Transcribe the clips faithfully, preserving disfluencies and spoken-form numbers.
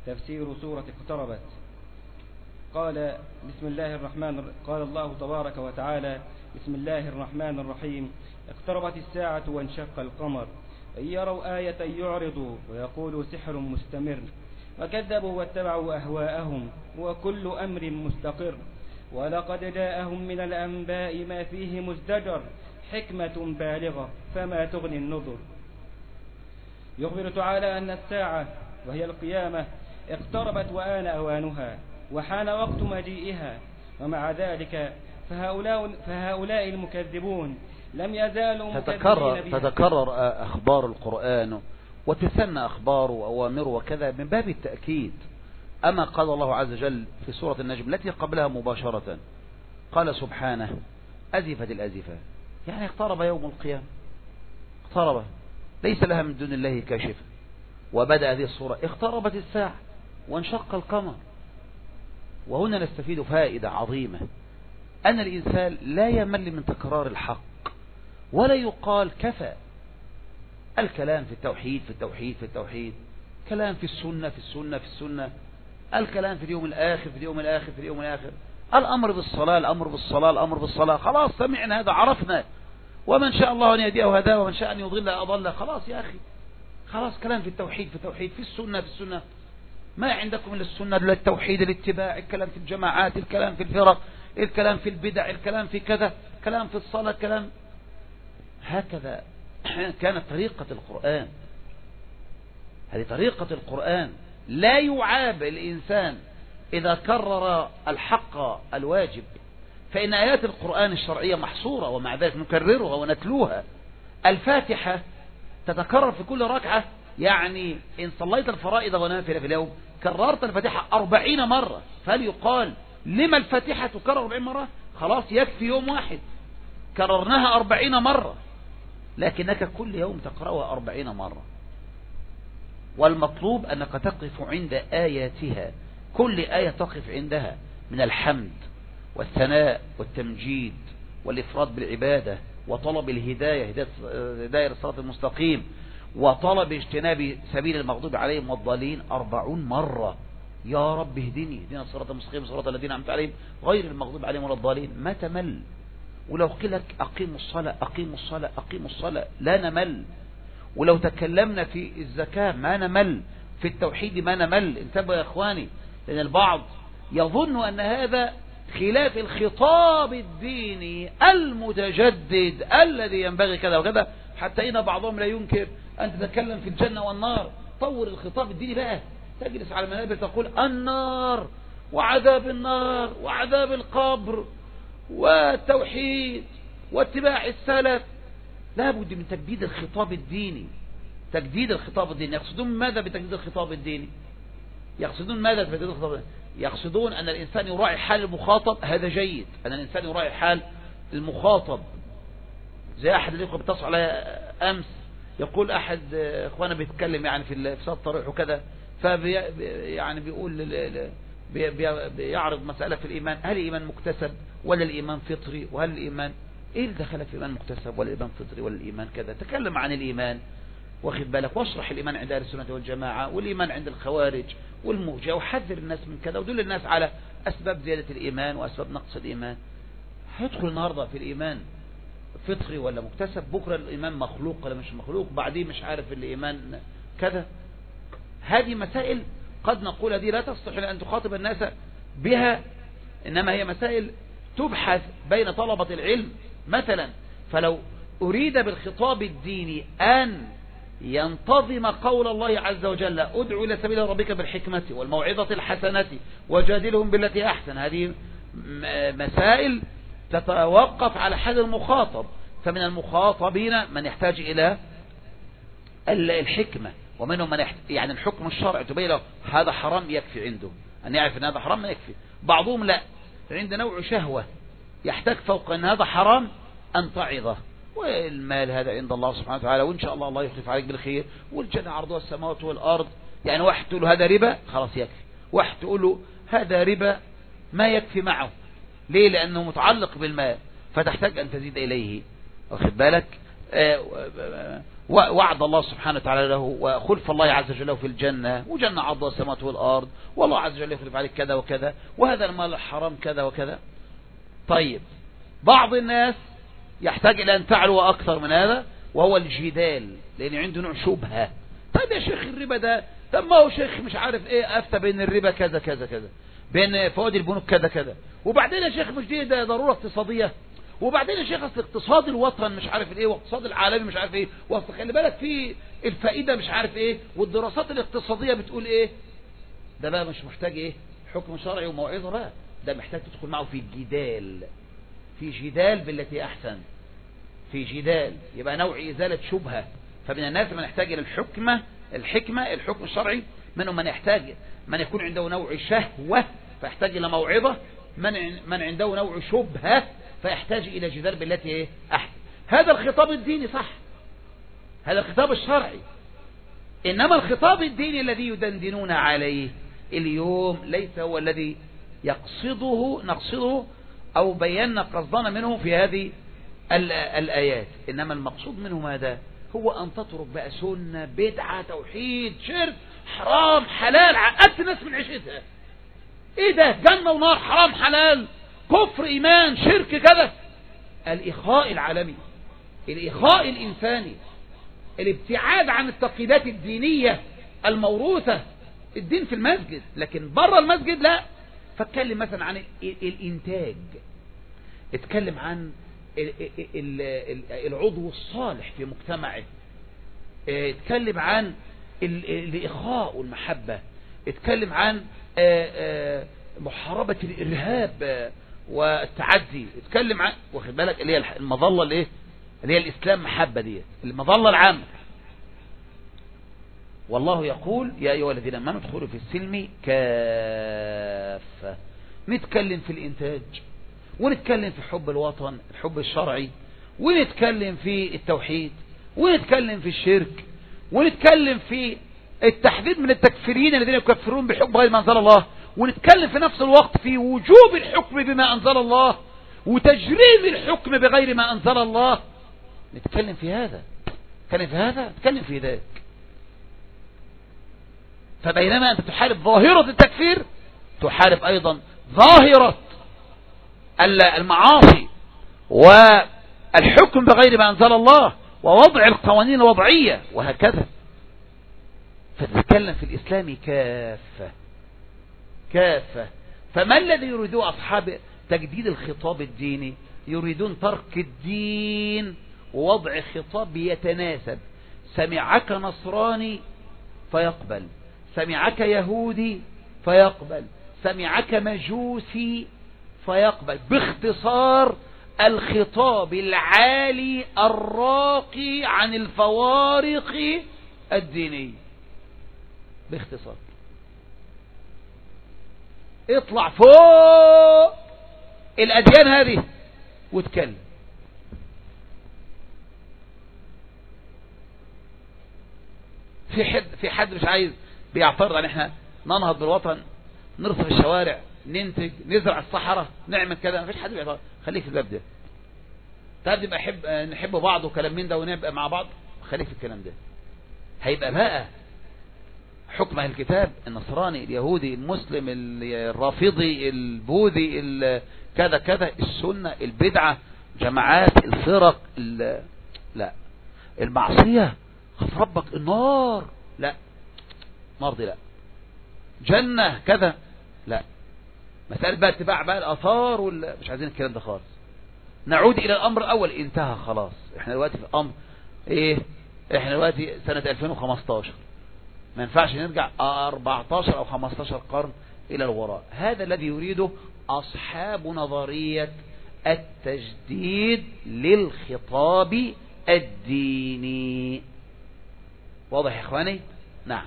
تفسير سورة اقتربت. قال بسم الله الرحمن قال الله تبارك وتعالى: بسم الله الرحمن الرحيم. اقتربت الساعة وانشق القمر، إن يروا آية يعرضوا ويقولوا سحر مستمر، وكذبوا واتبعوا أهواءهم وكل أمر مستقر، ولقد جاءهم من الأنباء ما فيه مزدجر، حكمة بالغة فما تغني النذر. يخبر تعالى أن الساعة وهي القيامة اقتربت وآن أوانها وحان وقت مجيئها، ومع ذلك فهؤلاء, فهؤلاء المكذبون لم يزالوا تتكرر, تتكرر أخبار القرآن وتثنى أخباره وأوامره وكذا من باب التأكيد. أما قال الله عز وجل في سورة النجم التي قبلها مباشرة، قال سبحانه: أزفت الأزفة، يعني اقترب يوم القيامة، اقترب ليس لها من دون الله كاشفة. وبدأ هذه الصورة: اقتربت الساعة وانشق القمر. وهنا نستفيد فائدة عظيمة، أن الإنسان لا يمل من تكرار الحق، ولا يقال كفى. الكلام في التوحيد في التوحيد في التوحيد، كلام في السنة في السنة في السنة، الكلام في اليوم الآخر في اليوم الآخر في اليوم الآخر، الأمر بالصلاة الأمر بالصلاة الأمر بالصلاة. خلاص سمعنا هذا، عرفنا، ومن شاء الله أن يهديه هداه ومن شاء أن يضل أضله. خلاص يا أخي، خلاص كلام في التوحيد في التوحيد في السنة في السنة. ما عندكم إلا السنة، إلا التوحيد، الاتباع، الكلام في الجماعات، الكلام في الفرق، الكلام في البدع، الكلام في كذا، كلام في الصلاة، كلام. هكذا كانت طريقة القرآن، هذه طريقة القرآن. لا يعاب الإنسان إذا كرر الحق الواجب، فإن آيات القرآن الشرعية محصورة، ومع ذلك نكررها ونتلوها. الفاتحة تتكرر في كل ركعة، يعني إن صليت الفرائض ونافلة في اليوم كررت الفاتحة أربعين مرة، فهل يقال لما الفاتحة تكرر أربعين مرة؟ خلاص يكفي يوم واحد كررناها أربعين مرة، لكنك كل يوم تقرأها أربعين مرة. والمطلوب أنك تقف عند آياتها، كل آية تقف عندها من الحمد والثناء والتمجيد والإفراد بالعبادة وطلب الهداية، هداية الصراط المستقيم، وطلب اجتناب سبيل المغضوب عليهم والضالين أربعون مرة. يا رب اهدني اهدنا الصراط المستقيم صراط الذين أنعمت عليهم غير المغضوب عليهم ولا الضالين. ما تمل. ولو قلت أقيموا الصلاة أقيموا الصلاة أقيموا الصلاة لا نمل. ولو تكلمنا في الزكاة ما نمل، في التوحيد ما نمل. انتبهوا يا إخواني، لأن البعض يظن أن هذا خلاف الخطاب الديني المتجدد الذي ينبغي كذا وكذا، حتى إن بعضهم لا ينكر أن تتكلم في الجنة والنار. طور الخطاب الديني بقى، تجلس على المنابر تقول النار وعذاب النار وعذاب القبر والتوحيد واتباع السلف. لا بد من تجديد الخطاب الديني، تجديد الخطاب الديني. يقصدون ماذا بتجديد الخطاب الديني؟ يقصدون ماذا بتجديد الخطاب الديني؟ يقصدون أن الإنسان يراعي حال المخاطب، هذا جيد، أن الإنسان يراعي حال المخاطب. زي أحد الإخوة بتصل على أمس يقول أحد إخوانا بيتكلم يعني في صوت طريح وكذا، فبي يعني بيقول بي بيعرض مسألة في الإيمان، هل الإيمان مكتسب ولا الإيمان فطري؟ وهل الإيمان إيه اللي دخل في الإيمان مكتسب ولا الإيمان فطري ولا الإيمان كذا؟ تكلم عن الإيمان واخد بالك، واشرح الإيمان عند أهل السنة والجماعة والإيمان عند الخوارج والمرجئة، وحذر الناس من كذا، ودل الناس على أسباب زيادة الإيمان وأسباب نقص الإيمان. هيدخل النهاردة في الإيمان فطري ولا مكتسب، بكرة الإيمان مخلوق ولا مش مخلوق، بعدين مش عارف الإيمان كذا. هذه مسائل قد نقول هذه لا تصلح أن تخاطب الناس بها، إنما هي مسائل تبحث بين طلبة العلم مثلا. فلو أريد بالخطاب الديني أن ينتظم قول الله عز وجل ادعو إلى سبيل ربك بالحكمة والموعظة الحسنة وجادلهم بالتي أحسن، هذه مسائل تتوقف على حال المخاطب. فمن المخاطبين من يحتاج إلى الحكمة، ومنهم من يحتاج يعني الحكم الشرعي تبين له هذا حرام، يكفي عنده أن يعرف أن هذا حرام ما يكفي. بعضهم لا، عند نوع شهوة يحتاج فوق أن هذا حرام أن تعظه، والمال هذا عند الله سبحانه وتعالى، وإن شاء الله الله يخلف عليك بالخير، والجنة عرضها السماوات والأرض. يعني واحد تقول له هذا ربا خلاص يكفي، واحد تقول له هذا ربا ما يكفي معه. ليه؟ لأنه متعلق بالمال، فتحتاج أن تزيد إليه واخد بالك. ووعد الله سبحانه وتعالى له وخلف الله عز وجل له في الجنة، وجنة عرضها السماوات والأرض، والله عز وجل يخلف عليك كذا وكذا، وهذا المال الحرام كذا وكذا. طيب بعض الناس يحتاج إلى أن تعلو أكثر من هذا، وهو الجدال، لأن عنده نوع شبهة. طيب يا شيخ الربا ده، طب ما هو شيخ مش عارف ايه افتى بين الربا كذا كذا كذا، بين فوائد البنوك كذا كذا، وبعدين يا شيخ مش دي ده ضرورة اقتصادية، وبعدين يا شيخ اصل اقتصاد الوطن مش عارف ايه، واقتصاد العالمي مش عارف ايه، واصل خلي بالك في الفائدة مش عارف ايه، والدراسات الاقتصادية بتقول ايه. ده بقى مش محتاج ايه حكم شرعي وموعظة بقى، ده محتاج تدخل معه في جدال، في جدال بالتي احسن، في جدال، يبقى نوع ازالة شبهة. فمن الناس من يحتاج الى الحكمة الحكمة الحكم الشرعي، منهم من يحتاج من يكون عنده نوع شهوة فيحتاج إلى موعظة، من من عنده نوع شبهة فيحتاج إلى جدال بالتي ايه أحسن. هذا الخطاب الديني صح، هذا الخطاب الشرعي. إنما الخطاب الديني الذي يدندنون عليه اليوم ليس هو الذي يقصده نقصده أو بينا قصدنا منه في هذه الآيات. إنما المقصود منه ماذا؟ هو أن تترك بقى سنة بدعة توحيد شرك حرام حلال، عقدت الناس من عيشتها. ايه ده؟ جنة ونار، حرام حلال، كفر ايمان شرك كذا. الإخاء العالمي، الإخاء الإنساني، الابتعاد عن التقييدات الدينية الموروثة. الدين في المسجد، لكن بره المسجد لا. فاتكلم مثلا عن الإنتاج، اتكلم عن العضو الصالح في مجتمعه، اتكلم عن الإخاء والمحبة، اتكلم عن محاربة الإرهاب والتعدي، اتكلم عن واخد بالك اللي هي المظلة اللي ايه اللي هي الإسلام محبة دي المظلة العامة. والله يقول يا أيها الذين آمنوا ادخلوا في السلم كافة. نتكلم في الإنتاج، ونتكلم في حب الوطن الحب الشرعي، ونتكلم في التوحيد، ونتكلم في الشرك، ونتكلم في التحذير من التكفيرين الذين يكفرون بحكم غير ما أنزل الله، ونتكلم في نفس الوقت في وجوب الحكم بما أنزل الله وتجريم الحكم بغير ما أنزل الله. نتكلم في هذا، نتكلم في هذا، نتكلم في ذاك. فبينما أنت تحارب ظاهرة التكفير، تحارب أيضا ظاهرة المعاصي والحكم بغير ما أنزل الله ووضع القوانين الوضعية وهكذا. فتتكلم في الإسلام كافة كافة. فما الذي يريدون أصحاب تجديد الخطاب الديني؟ يريدون ترك الدين ووضع خطاب يتناسب. سمعك نصراني فيقبل، سمعك يهودي فيقبل، سمعك مجوسي فيقبل. باختصار الخطاب العالي الراقي عن الفوارق الدينية. باختصار اطلع فوق الأديان هذه واتكلم. في حد في حد مش عايز بيعترض ان احنا ننهض بالوطن، نرصف الشوارع، ننتج، نزرع الصحراء، نعمل كذا. مفيش حد بيعترض. خليك في الباب ده. طيب نبقى نحب نحب بعض وكلام من ده ونبقى مع بعض. خليك في الكلام ده. هيبقى بقى حكم اهل الكتاب، النصراني، اليهودي، المسلم، الرافضي، البوذي، كذا كذا، السنة، البدعة، جماعات، الفرق، لا المعصية، خف ربك، النار، لا نار دي لا، جنة كذا لا. مسألة بقى اتباع بقى الآثار ولا مش عايزين الكلام ده خالص. نعود إلى الأمر الأول، انتهى خلاص. احنا دلوقتي في أمر ايه؟ احنا دلوقتي سنة ألفين وخمستاشر، ما ينفعش نرجع أربعتاشر أو خمستاشر قرن إلى الوراء. هذا الذي يريده أصحاب نظرية التجديد للخطاب الديني. واضح يا إخواني؟ نعم.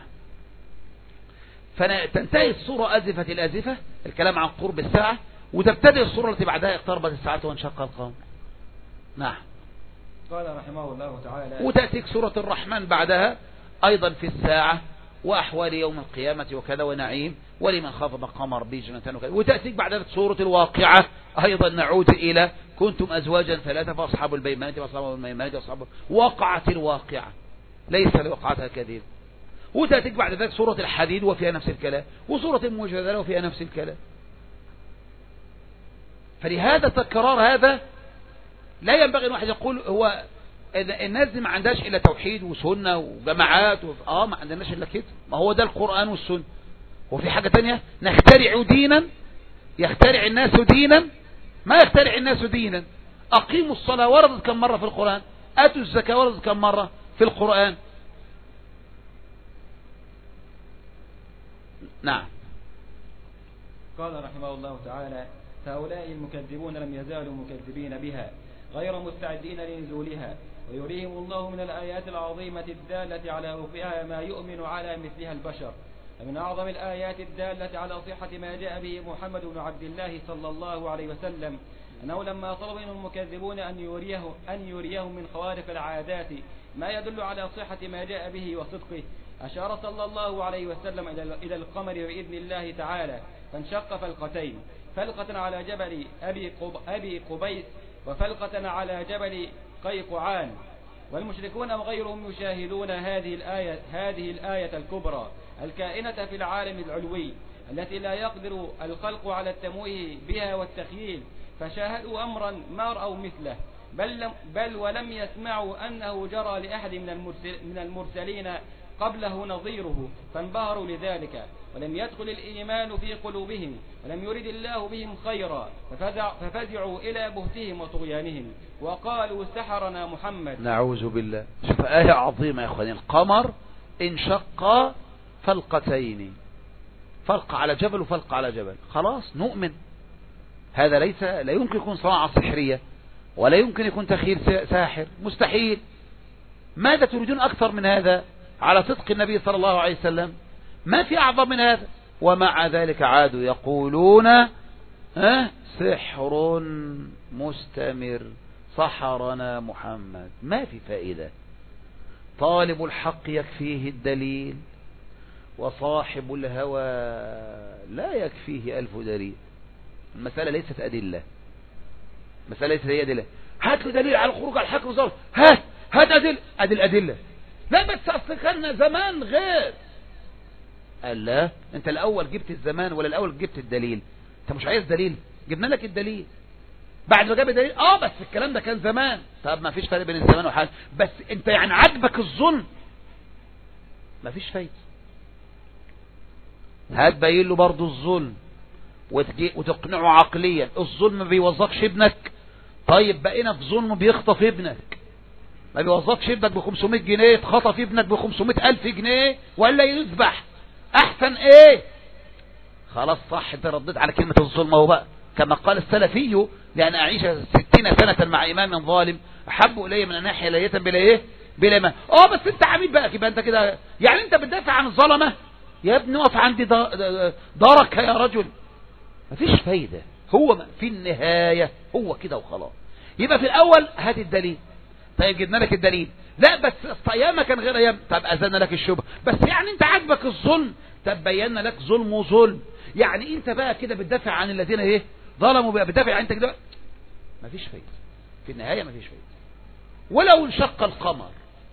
فتنتهي الصورة أزفة الأزفة، الكلام عن قرب الساعة، وتبتدئ الصورة التي بعدها اقتربت الساعة وانشق القمر. نعم. قال رحمه الله تعالى. وتأتيك سورة الرحمن بعدها أيضا في الساعة وأحوال يوم القيامة وكذا ونعيم ولمن خاف مقام ربه جنتان وكذا. وتأتيك بعدها سورة الواقعة أيضا، نعود إلى كنتم أزواجا ثلاثة فأصحاب البيمانة وأصحاب الميمانة وأصحاب وقعت الواقعة. ليس لوقعتها كذب. وتأتيك بعد ذلك سورة الحديد وفيها نفس الكلام، وسورة المجادلة وفيها نفس الكلام. فلهذا التكرار هذا لا ينبغي أن واحد يقول هو الناس دي ما عندهاش إلا توحيد وسنة وجماعات و... آه ما عندناش إلا كده. ما هو ده القرآن والسنة. وفي حاجة تانية نخترع دينا، يخترع الناس دينا، ما يخترع الناس دينا. أقيموا الصلاة وردت كم مرة في القرآن؟ آتوا الزكاة وردت كم مرة في القرآن؟ نعم. قال رحمه الله تعالى: فهؤلاء المكذبون لم يزالوا مكذبين بها غير مستعدين لنزولها، ويريهم الله من الآيات العظيمة الدالة على وقوعها ما يؤمن على مثلها البشر. ومن أعظم الآيات الدالة على صحة ما جاء به محمد بن عبد الله صلى الله عليه وسلم أنه لما طلب من المكذبون أن يريه أن يريهم من خوارق العادات ما يدل على صحة ما جاء به وصدقه، أشار صلى الله عليه وسلم إلى القمر بإذن الله تعالى فانشق فلقتين، فلقة على جبل أبي, قب أبي قبيس وفلقة على جبل قيقعان. والمشركون وغيرهم يشاهدون هذه الآية, هذه الآية الكبرى الكائنة في العالم العلوي التي لا يقدر الخلق على التمويه بها والتخييل، فشاهدوا أمرا ما رأوا مثله، بل, بل ولم يسمعوا أنه جرى لأحد من, المرسل من المرسلين قبله نظيره، فانبهروا لذلك ولم يدخل الإيمان في قلوبهم، ولم يرد الله بهم خيرا، ففزع ففزعوا إلى بهتهم وطغيانهم وقالوا سحرنا محمد. نعوذ بالله. شوف آية عظيمة يا أخواني. القمر انشق فلقتين، فلق على جبل وفلق على جبل. خلاص نؤمن. هذا ليس لا يمكن يكون صناعة سحرية ولا يمكن يكون تخيل ساحر، مستحيل. ماذا تريدون أكثر من هذا على صدق النبي صلى الله عليه وسلم؟ ما في أعظم من هذا. ومع ذلك عادوا يقولون ها سحر مستمر، سحرنا محمد. ما في فائدة. طالب الحق يكفيه الدليل، وصاحب الهوى لا يكفيه ألف دليل. المسألة ليست أدلة، المسألة ليست هي أدلة. هات له دليل على الخروج على الحق وزار، هات هات أدل أدل أدلة. لا بس أصل كان زمان غير. قال لا، أنت الأول جبت الزمان ولا الأول جبت الدليل؟ أنت مش عايز دليل، جبنا لك الدليل. بعد ما جاب الدليل اه بس الكلام ده كان زمان. طب ما فيش فرق بين الزمان وحال، بس أنت يعني عجبك الظلم، ما فيش فايدة. هتبين له برضه الظلم وتقنعه عقليا الظلم ما بيوظفش ابنك. طيب بقينا في ظلم بيخطف ابنك، ما بيوظفش ابنك ب خمسمائة جنيه، اتخطف ابنك ب خمسمائة ألف جنيه ولا يذبح، احسن ايه؟ خلاص صح، انت رديت على كلمة الظلم اهو بقى. كما قال السلفي: لأن أعيش ستين سنة مع إمام ظالم أحب إلي من أن أحيا ليلة بلا إيه بلا ما. اه بس انت عميد بقى، يبقى انت كده يعني انت بتدافع عن الظلمة؟ يا ابني اقف عندي دارك يا رجل. مفيش فايدة. هو في النهاية هو كده وخلاص. يبقى في الأول هات الدليل. طيب جبنا لك الدليل، لا بس ايام كان غير ايام. طب أزلنا لك الشبهة، بس يعني انت عاجبك الظلم. طب بينا لك ظلم وظلم. يعني انت بقى كده بتدافع عن الذين ايه ظلموا، بقى بتدافع عن انت كده. مفيش فايدة في النهاية، مفيش فايدة. ولو انشق القمر،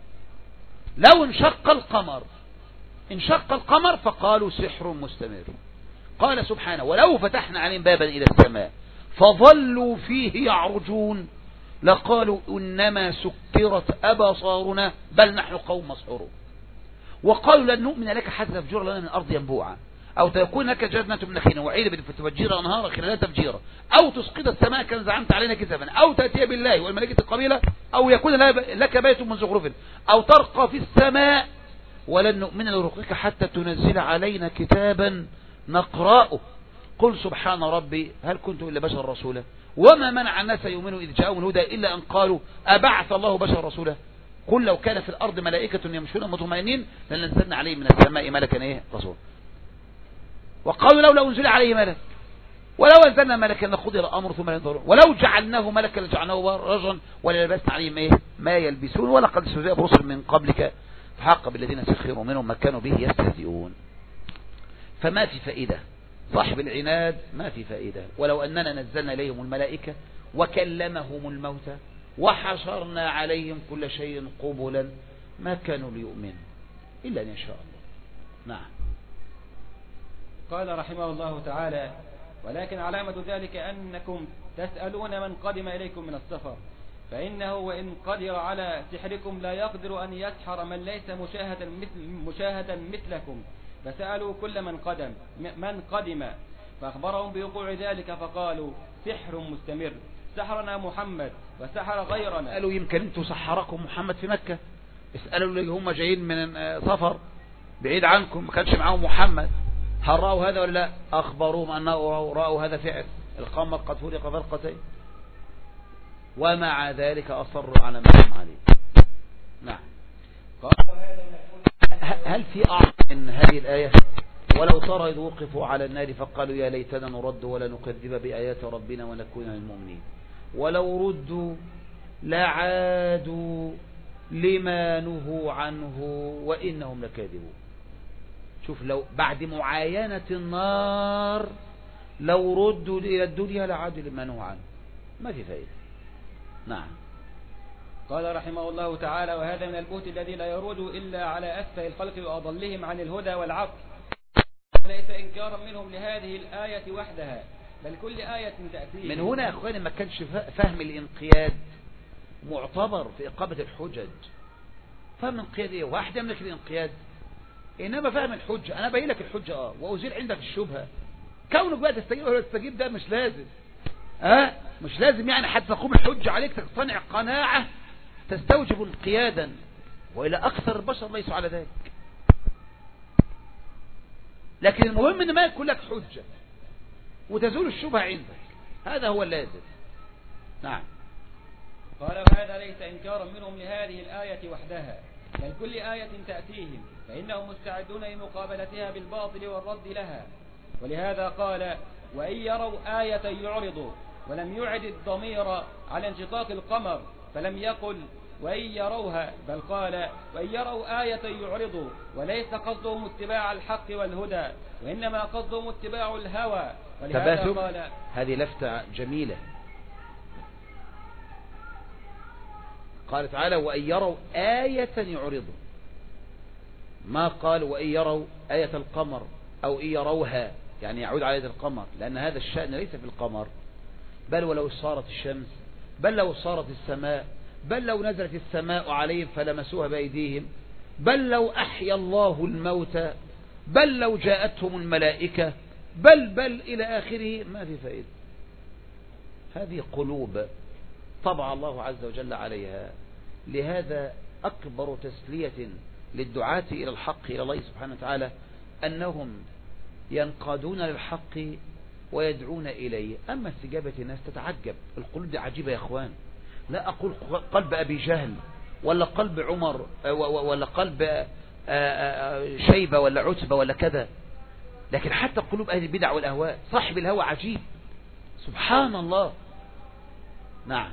لو انشق القمر انشق القمر فقالوا سحر مستمر. قال سبحانه: ولو فتحنا عليهم بابا إلى السماء فظلوا فيه يعرجون لقالوا إنما سكرت أبصارنا بل نحن قوم مسحورون. وقالوا لن نؤمن لك حتى تفجر لنا من الأرض ينبوعا أو تكون لك جنة من نخيل وعيد فتفجر أنهارا خلالها تفجيرا أو تسقط السماء كما زعمت علينا كسفا أو تأتي بالله والملائكة القبيلة أو يكون لك بيت من زخرف أو ترقى في السماء ولن نؤمن لرقيك حتى تنزل علينا كتابا نقرأه. قل سبحان ربي هل كنت إلا بشر رسولا وما منع الناس يؤمنوا إذ جاءهم الهدى إلا أن قالوا أبعث الله بشر رسولا. قل لو كان في الأرض ملائكة يمشون مطمئنين لنزلنا عليهم من السماء ملكا إيه رسول. وقالوا لولا أنزل عليه ملك ولو أنزلنا ملكا لقضي الأمر ثم لا ينظرون ولو جعلناه ملكا لجعلناه رجلا وللبسنا عليهم إيه ما يلبسون ولقد استهزئ برسل من قبلك فحق بالذين سخروا منهم ما كانوا به يستهزئون. فما في فائدة. صاحب العناد ما في فائدة. ولو أننا نزلنا إليهم الملائكة وكلمهم الموتى وحشرنا عليهم كل شيء قبلا ما كانوا ليؤمنوا إلا أن يشاء الله. نعم. قال رحمه الله تعالى: ولكن علامة ذلك أنكم تسألون من قدم إليكم من السفر، فإنه وإن قدر على سحركم لا يقدر أن يسحر من ليس مشاهدا مثل مشاهدا مثلكم، فسألوا كل من قدم من قدم فأخبرهم بوقوع ذلك، فقالوا: سحر مستمر، سحرنا محمد وسحر غيرنا. قالوا يمكن انتوا سحركم محمد في مكة، اسألوا اللي هم جايين من سفر بعيد عنكم ما كانش معاهم محمد، هل رأوا هذا ولا لا؟ أخبروهم أنه رأوا هذا فعل، القمر قد فرق فرقتين، ومع ذلك أصروا على ما هم عليه. نعم. هل في أعظم من هذه الآية؟ ولو ترى إذ وقفوا على النار فقالوا يا ليتنا نرد ولا نكذب بآيات ربنا ونكون من المؤمنين ولو ردوا لعادوا لما نهوا عنه وإنهم لكاذبون. شوف، لو بعد معاينة النار لو ردوا إلى الدنيا لعادوا لما نهوا عنه، ما في فائدة. نعم. قال رحمه الله تعالى: وهذا من البهت الذي لا يرود إلا على أسفه الخلق وأضلهم عن الهدى والعقل، ليس إنكارا منهم لهذه الآية وحدها بل كل آية تأتي. من هنا يا أخواني ما كانش فهم الانقياد معتبر في إقامة الحجج. فهم الانقياد إيه؟ واحد يملك الانقياد، إنما فهم الحجة أنا بين لك الحجة آه وأزيل عندك الشبهة. كونك بقى تستجيب ولا تستجيب ده مش لازم، ها أه؟ مش لازم يعني حتى تقوم الحجة عليك تقتنع قناعة تستوجب انقيادا، وإلى أكثر البشر ليسوا على ذلك. لكن المهم ان ما يكون لك حجة وتزول الشبهة عندك، هذا هو اللازم. نعم. قال: وهذا ليس إنكارا منهم لهذه الآية وحدها بل كل آية تأتيهم، فإنهم مستعدون لمقابلتها بالباطل والرد لها. ولهذا قال: وإن يروا آية يعرضوا، ولم يعد الضمير على انشقاق القمر، فلم يقل وإن يروها، بل قال: وإن يروا آية يعرضوا، وليس قصدهم اتباع الحق والهدى، وإنما قصدهم اتباع الهوى. ولهذا قال: هذه لفتة جميلة. قال تعالى: وإن يروا آية يعرضوا، ما قال وإن يروا آية القمر أو إن يروها، يعني يعود على آية القمر، لأن هذا الشأن ليس في القمر، بل ولو صارت الشمس، بل لو صارت السماء، بل لو نزلت السماء عليهم فلمسوها بأيديهم، بل لو أحيا الله الموتى، بل لو جاءتهم الملائكة، بل بل إلى آخره، ما في فائدة. هذه قلوب طبع الله عز وجل عليها. لهذا أكبر تسلية للدعاة إلى الحق إلى الله سبحانه وتعالى أنهم ينقادون للحق ويدعون إليه. أما استجابة الناس تتعجب، القلوب دي عجيبة يا أخوان. لا أقول قلب أبي جهل ولا قلب عمر ولا قلب شيبة ولا عتبة ولا كذا، لكن حتى قلوب أهل البدع والأهواء، صاحب الهوى عجيب، سبحان الله. نعم.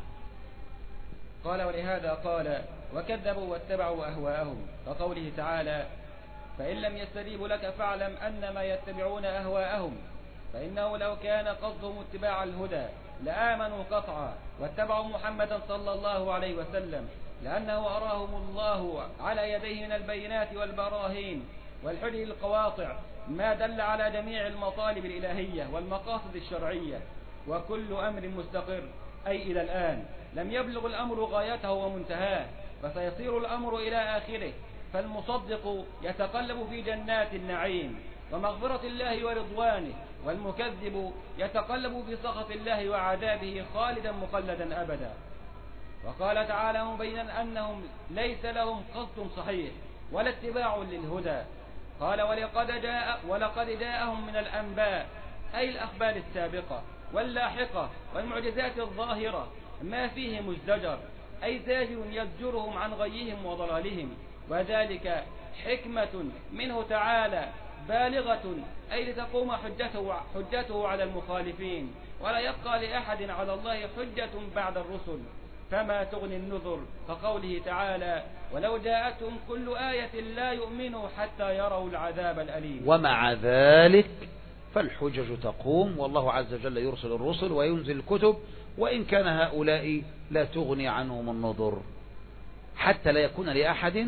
قال: ولهذا قال: وكذبوا واتبعوا أهواءهم، كقوله تعالى: فإن لم يستجيبوا لك فاعلم أنما يتبعون أهواءهم، فإنه لو كان قصدهم اتباع الهدى لآمنوا قطعا واتبعوا محمدا صلى الله عليه وسلم، لأنه أراهم الله على يديه من البينات والبراهين والحجج القواطع ما دل على جميع المطالب الإلهية والمقاصد الشرعية. وكل أمر مستقر، أي إلى الآن لم يبلغ الأمر غايته ومنتهاه، فسيصير الأمر إلى آخره. فالمصدق يتقلب في جنات النعيم ومغفرة الله ورضوانه، والمكذب يتقلب في سخط الله وعذابه خالدا مخلدا أبدا. وقال تعالى مبينا أنهم ليس لهم قصد صحيح ولا اتباع للهدى. قال: ولقد جاء ولقد جاءهم من الأنباء، أي الأخبار السابقة واللاحقة والمعجزات الظاهرة، ما فيه مزدجر، أي زاجر يزجرهم عن غيهم وضلالهم، وذلك حكمة منه تعالى بالغة، أي لتقوم حجته, حجته على المخالفين، ولا يبقى لأحد على الله حجة بعد الرسل، فما تغني النذر، كقوله تعالى: ولو جاءتهم كل آية لا يؤمنوا حتى يروا العذاب الأليم. ومع ذلك فالحجج تقوم، والله عز وجل يرسل الرسل وينزل الكتب، وإن كان هؤلاء لا تغني عنهم النذر، حتى لا يكون لأحد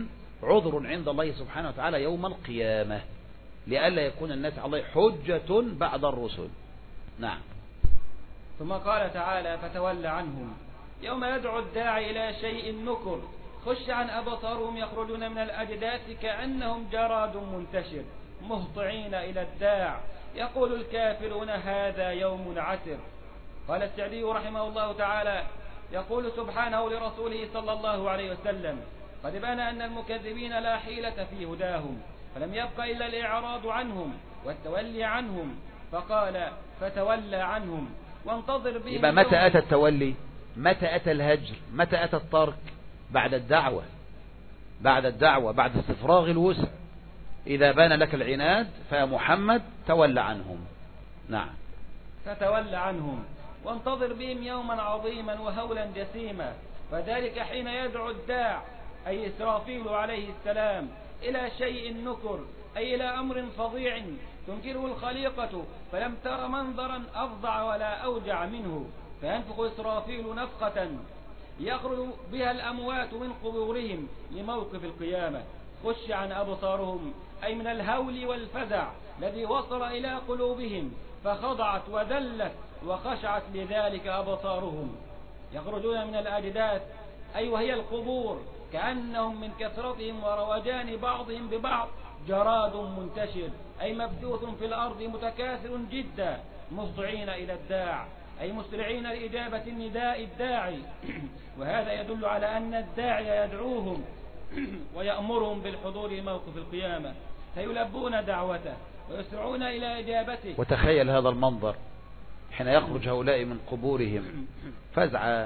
عذر عند الله سبحانه وتعالى يوم القيامة، لئلا يكون الناس على الله حجة بعد الرسل. نعم. ثم قال تعالى فتول عنهم يوم يدعو الداعي إلى شيء نكر خش عن أبصارهم يخرجون من الأجداث كأنهم جراد منتشر مهطعين إلى الداع يقول الكافرون هذا يوم عسر. قال السعدي رحمه الله تعالى يقول سبحانه لرسوله صلى الله عليه وسلم قد بان أن المكذبين لا حيلة في هداهم فلم يبق إلا الإعراض عنهم والتولي عنهم فقال فتولى عنهم وانتظر بهم. يبقى متى أتى التولي؟ متى أتى الهجر؟ متى أتى الترك؟ بعد الدعوة، بعد الدعوة بعد استفراغ الوسع. إذا بان لك العناد فيا محمد تولى عنهم. نعم. فتولى عنهم وانتظر بهم يوما عظيما وهولا جسيما فذلك حين يدعو الداع أي إسرافيل عليه السلام إلى شيء نكر أي إلى أمر فظيع تنكره الخليقة فلم تر منظرا أفظع ولا أوجع منه فينفخ إسرافيل نفخة يخرج بها الأموات من قبورهم لموقف القيامة خش عن أبصارهم أي من الهول والفزع الذي وصل إلى قلوبهم فخضعت وذلت وخشعت لذلك أبصارهم يخرجون من الأجداث أي وهي القبور كأنهم من كثرتهم وروجان بعضهم ببعض جراد منتشر أي مبثوث في الأرض متكاثر جدا مهطعين إلى الداع أي مسرعين لإجابة النداء الداعي وهذا يدل على أن الداعي يدعوهم ويأمرهم بالحضور لموقف القيامة فيلبون دعوته ويسرعون إلى إجابته. وتخيل هذا المنظر حين يخرج هؤلاء من قبورهم فزعا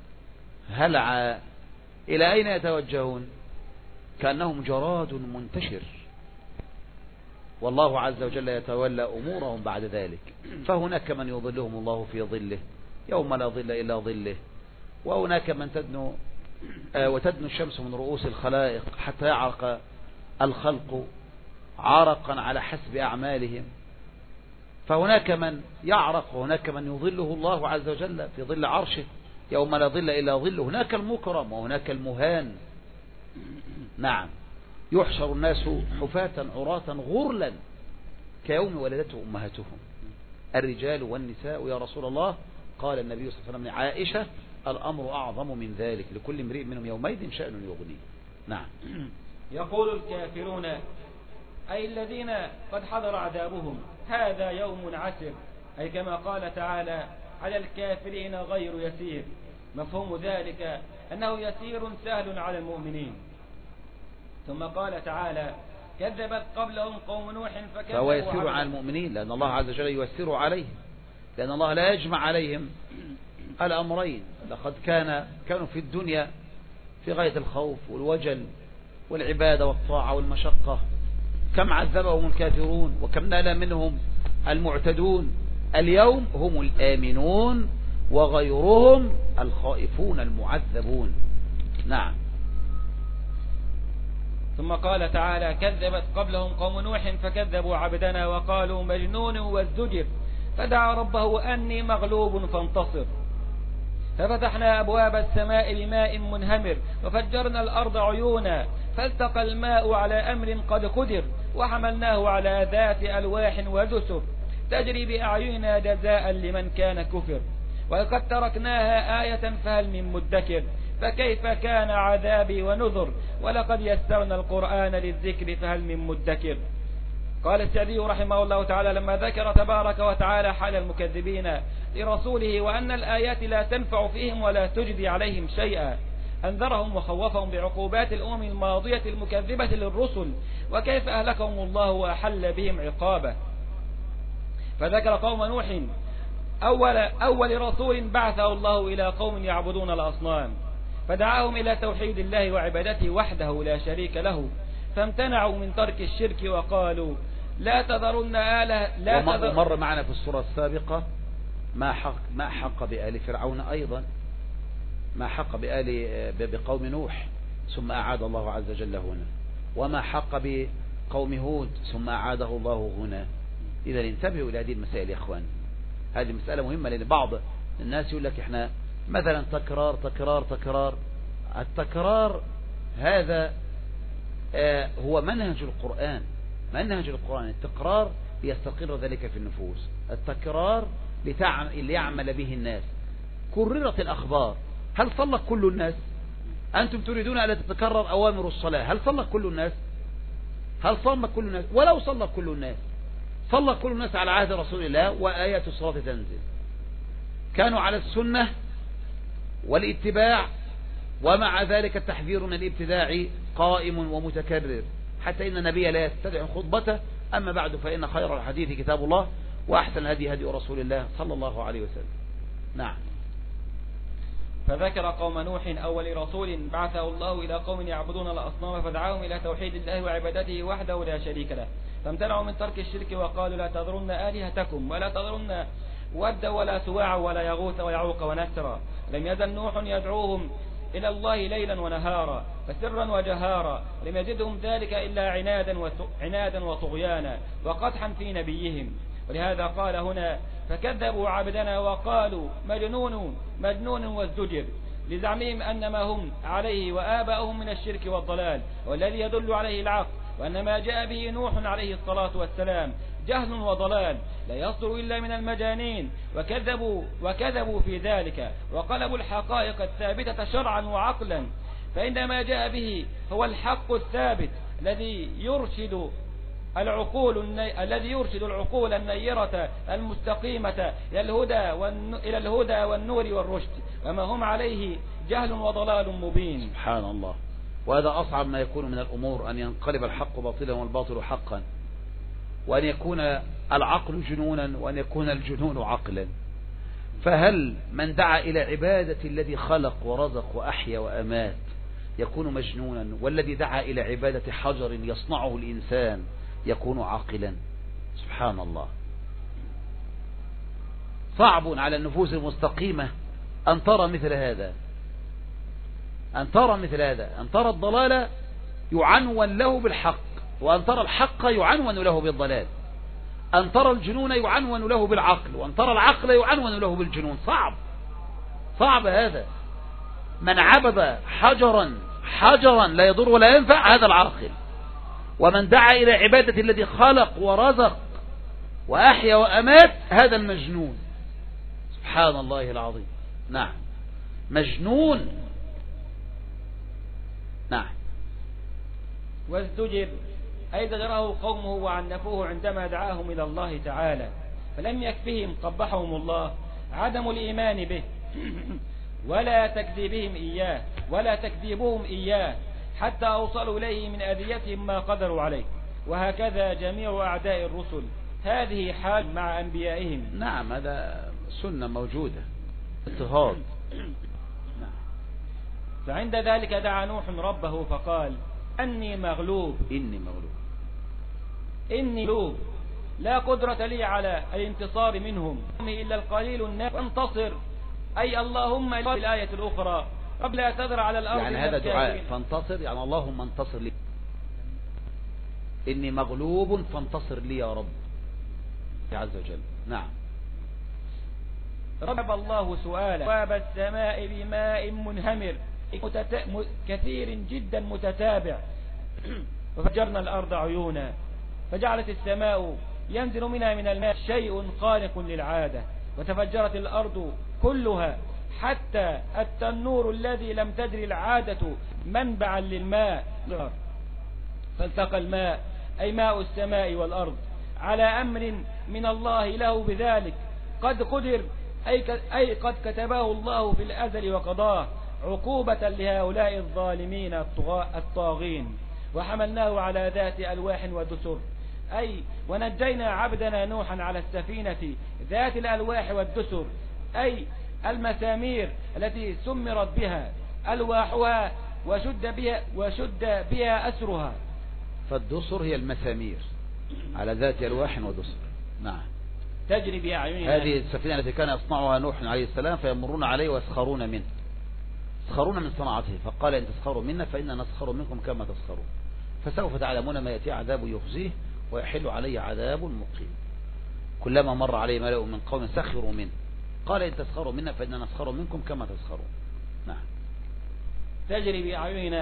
هلعا إلى أين يتوجهون؟ كأنهم جراد منتشر والله عز وجل يتولى أمورهم بعد ذلك. فهناك من يظلهم الله في ظله يوم لا ظل إلا ظله وهناك من تدنو آه وتدنو الشمس من رؤوس الخلائق حتى يعرق الخلق عرقا على حسب أعمالهم. فهناك من يعرق وهناك من يظله الله عز وجل في ظل عرشه يوم لا ظل إلا ظله. هناك المكرم وهناك المهان. نعم. يحشر الناس حفاة عراة غرلا كيوم ولدته أمهاتهم الرجال والنساء يا رسول الله. قال النبي صلى الله عليه وسلم لعائشة الأمر أعظم من ذلك لكل امرئ منهم يومئذ شأن يغنيه. نعم. يقول الكافرون أي الذين قد حضر عذابهم هذا يوم عسر أي كما قال تعالى على الكافرين غير يسير. مفهوم ذلك أنه يسير سهل على المؤمنين. ثم قال تعالى كذبت قبلهم قوم نوح فكذبوا. فهو يسير على المؤمنين لأن الله عز وجل يسير عليهم لأن الله لا يجمع عليهم الأمرين. لقد كان كانوا في الدنيا في غاية الخوف والوجل والعبادة والطاعة والمشقة كم عذبهم الكافرون وكم نال منهم المعتدون. اليوم هم الآمنون وغيرهم الخائفون المعذبون. نعم. ثم قال تعالى كذبت قبلهم قوم نوح فكذبوا عبدنا وقالوا مجنون وازدجر فدعا ربه أني مغلوب فانتصر ففتحنا أبواب السماء بماء منهمر وفجرنا الأرض عيونا فالتقى الماء على أمر قد قدر وحملناه على ذات ألواح ودسر تجري بأعيننا جزاء لمن كان كفر ولقد تركناها آية فهل من مدكر فكيف كان عذابي ونذر ولقد يسرنا القرآن للذكر فهل من مدكر. قال السعدي رحمه الله تعالى لما ذكر تبارك وتعالى حال المكذبين لرسوله وأن الآيات لا تنفع فيهم ولا تجدي عليهم شيئا أنذرهم وخوفهم بعقوبات الأمم الماضية المكذبة للرسل وكيف أهلكهم الله وأحل بهم عقابه. فذكر قوم نوح أول, أول رسول بعثه الله إلى قوم يعبدون الأصنام فدعاهم إلى توحيد الله وعبادته وحده لا شريك له فامتنعوا من ترك الشرك وقالوا لا تذرن آله لا ومر مر معنا في السورة السابقة ما حق, ما حق بآل فرعون أيضا ما حق بآل بقوم نوح ثم أعاد الله عز وجل هنا وما حق بقوم هود ثم أعاده الله هنا. إذا انتبهوا إلى هذه المسائل يا أخوان. هذه مسألة مهمة لأن بعض الناس يقول لك إحنا مثلا تكرار تكرار تكرار. التكرار هذا آه هو منهج القرآن. منهج القرآن التكرار ليستقر ذلك في النفوس، التكرار ليعمل به الناس. كررت الأخبار، هل صلى كل الناس؟ أنتم تريدون أن تتكرر أوامر الصلاة، هل صلى كل الناس؟ هل صلى كل الناس؟ ولو صلى كل الناس، صلى كل الناس على عهد رسول الله وآيات الصلاة تنزل، كانوا على السنة والاتباع، ومع ذلك التحذير من الابتداع قائم ومتكرر، حتى إن النبي لا يستدعي خطبته. أما بعد فإن خير الحديث كتاب الله، وأحسن الهدي هدي رسول الله صلى الله عليه وسلم. نعم. فذكر قوم نوح أول رسول بعثه الله إلى قوم يعبدون الأصنام فدعاهم إلى توحيد الله وعبادته وحده لا شريك له، فامتنعوا من ترك الشرك وقالوا لا تذرن آلهتكم ولا تذرن ودا ولا سواعا ولا يغوث ويعوق ونسرا. لم يزل نوح يدعوهم إلى الله ليلا ونهارا فسرا وجهارا، لم يزدهم ذلك إلا عنادا عنادا وطغيانا وقدحا في نبيهم. ولهذا قال هنا فكذبوا عبدنا وقالوا مجنون مجنون وازدجر، لزعمهم أن ما هم عليه وآباؤهم من الشرك والضلال، والذي يدل عليه العقل، وأن ما جاء به نوح عليه الصلاة والسلام جهل وضلال لا يصدر إلا من المجانين. وكذبوا, وكذبوا في ذلك وقلبوا الحقائق الثابتة شرعا وعقلا، فإن ما جاء به هو الحق الثابت الذي يرشد العقول الني... الذي يرشد العقول النيرة المستقيمة إلى الهدى, والن... إلى الهدى والنور والرشد، وما هم عليه جهل وضلال مبين. سبحان الله. وهذا أصعب ما يكون من الأمور، أن ينقلب الحق باطلا والباطل حقا، وأن يكون العقل جنونا وأن يكون الجنون عقلا. فهل من دعا إلى عبادة الذي خلق ورزق وأحيا وأمات يكون مجنونا، والذي دعا إلى عبادة حجر يصنعه الإنسان يكون عاقلا؟ سبحان الله. صعب على النفوس المستقيمة أن ترى مثل هذا، أن ترى مثل هذا، أن ترى الضلال يعنون له بالحق، وأن ترى الحق يعنون له بالضلال، أن ترى الجنون يعنون له بالعقل، وأن ترى العقل يعنون له بالجنون. صعب صعب هذا. من عبد حجرا حجرا لا يضر ولا ينفع هذا العاقل، ومن دعا إلى عبادة الذي خلق ورزق وأحيا وأمات هذا المجنون. سبحان الله العظيم. نعم، مجنون. نعم. وازدجر أي زجره قومه وعنفوه عندما دعاهم إلى الله تعالى، فلم يكفهم قبحهم الله عدم الإيمان به ولا تكذيبهم إياه ولا تكذيبهم إياه حتى أوصلوا إليه من أذيتهم ما قدروا عليه. وهكذا جميع أعداء الرسل، هذه حال مع أنبيائهم. نعم، هذا سنة موجودة، اضطهاد. نعم. فعند ذلك دعا نوح ربه فقال أني مغلوب إني مغلوب إني مغلوب لا قدرة لي على الانتصار منهم إلا القليل الناس فانتصر، أي اللهم في الآية الأخرى رب لا تذر على الأرض. يعني هذا دعاء فانتصر، يعني اللهم انتصر لي، إني مغلوب فانتصر لي يا رب عز وجل. نعم. رب الله سؤالا واب السماء بماء منهمر متت... كثير جدا متتابع، وفجرنا الأرض عيونا فجعلت السماء ينزل منها من الماء شيء خارق للعادة، وتفجرت الأرض كلها حتى التنور الذي لم تدري العادة منبعا للماء، فالتقى الماء أي ماء السماء والأرض على أمر من الله له بذلك قد قدر، أي قد كتبه الله في الأزل وقضاه عقوبة لهؤلاء الظالمين الطاغين، وحملناه على ذات ألواح ودسر، أي ونجينا عبدنا نوحا على السفينة ذات الألواح والدسر، أي المسامير التي سمرت بها ألواحها وشد بها, وشد بها أسرها. فالدسر هي المسامير على ذات ألواح ودسر. نعم. تجري بأعيننا. هذه السفينة التي كان يصنعها نوح عليه السلام فيمرون عليه ويسخرون منه، يسخرون من صناعته، فقال إن تسخروا منا فإننا نسخر منكم كما تسخرون، فسوف تعلمون ما يأتي عذاب يخزيه ويحل عليه عذاب مقيم. كلما مر عليه ملأ من قوم سخروا منه قال إن تسخروا منا فإننا نسخر منكم كما تسخرون. نعم. تجري بأعيننا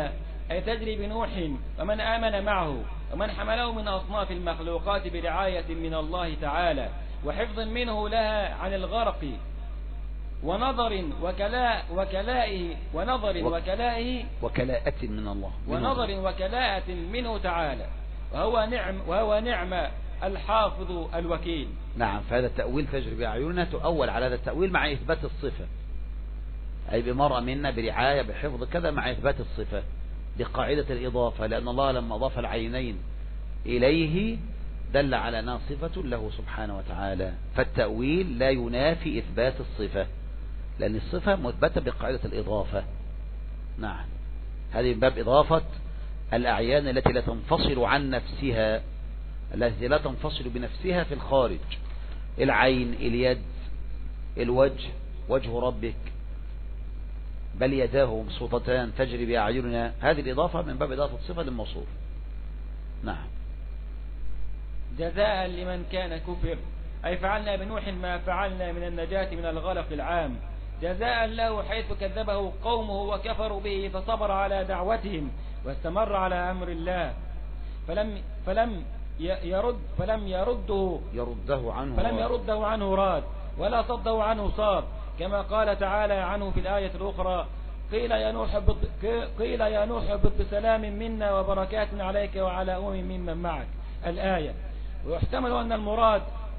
أي تجري بنوح ومن آمن معه ومن حمله من أصناف المخلوقات برعاية من الله تعالى وحفظ منه لها عن الغرق ونظر وكلاء وكلائه ونظر وكلائه وكلاءة من الله ونظر وكلاءة منه تعالى وهو نعم وهو نعم الحافظ الوكيل. نعم. فهذا التأويل تجري بأعيننا تؤول على هذا التأويل مع إثبات الصفة، أي بمرأة منا برعاية بحفظ كذا مع إثبات الصفة بقاعدة الإضافة، لأن الله لما أضاف العينين إليه دل على أنها صفة له سبحانه وتعالى، فالتأويل لا ينافي إثبات الصفة لأن الصفة مثبتة بقاعدة الإضافة. نعم. هذه من باب إضافة الأعيان التي لا تنفصل عن نفسها، التي لا تنفصل بنفسها في الخارج، العين، اليد، الوجه، وجه ربك، بل يداه مبسوطتان تجري بأعيننا، هذه الإضافة من باب إضافة الصفة للموصوف. نعم. جزاء لمن كان كفر، أي فعلنا بنوح ما فعلنا من النجاة من الغرق العام، جزاء له حيث كذبه قومه وكفروا به فصبر على دعوتهم واستمر على أمر الله فلم فلم يرد فلم يرده يرده عنه فلم يرده عنه راد ولا صده عنه صاد، كما قال تعالى عنه في الآية الأخرى قيل يا نوح قيل يا نوح اهبط بسلام منا وبركات عليك وعلى أمم ممن معك الآية. ويحتمل أن المراد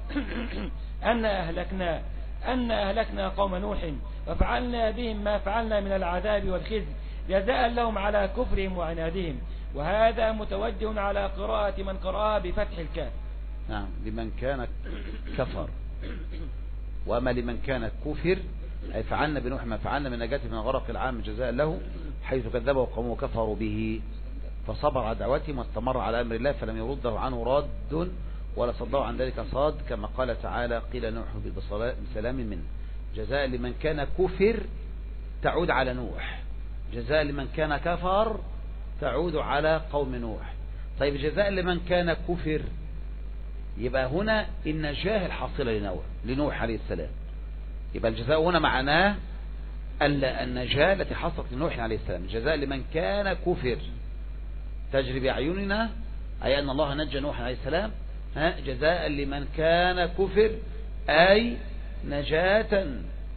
أن أهلكنا أن أهلكنا قوم نوح وفعلنا بهم ما فعلنا من العذاب والخزي جزاء لهم على كفرهم وعنادهم، وهذا متوجه على قراءة من قرأها بفتح الكاف. نعم. لمن كان كفر، وأما لمن كان كفر أي فعلنا بنوح ما فعلنا من نجاته من غرق العام جزاء له حيث كذبوا قومه كفروا به فصبر على دعوتهم واستمر على أمر الله فلم يرده عنه راد ولا صده عن ذلك صاد، كما قال تعالى قيل نوح بسلام منه. جزاء لمن كان كفر تعود على نوح، جزاء لمن كان كفر تعود على قوم نوح. طيب جزاء لمن كان كفر يبقى هنا النجاة الحاصلة لنوح لنوح عليه السلام، يبقى الجزاء هنا معناه النجاة التي حصلت لنوح عليه السلام. جزاء لمن كان كفر تجري بأعيننا أي أن الله نجى نوح عليه السلام، جزاء لمن كان كفر أي نجاة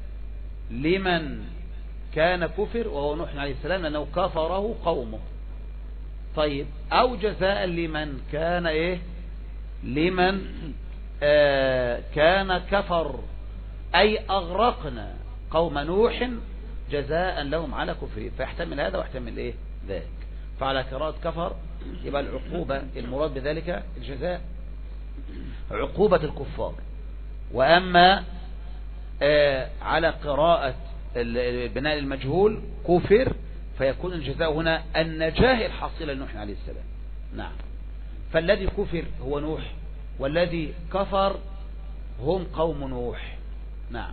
لمن كان كفر وهو نوح عليه السلام لأنه كفره قومه. طيب أو جزاء لمن كان إيه لمن آه كان كفر أي أغرقنا قوم نوح جزاء لهم على كفرهم، فيحتمل هذا ويحتمل إيه ذاك. فعلى قراءة كفر يبقى العقوبة المراد بذلك الجزاء عقوبة الكفار، وأما آه على قراءة البناء المجهول كفر فيكون الجزاء هنا النجاة الحاصلة لنوح عليه السلام. نعم. فالذي كفر هو نوح والذي كفر هم قوم نوح. نعم.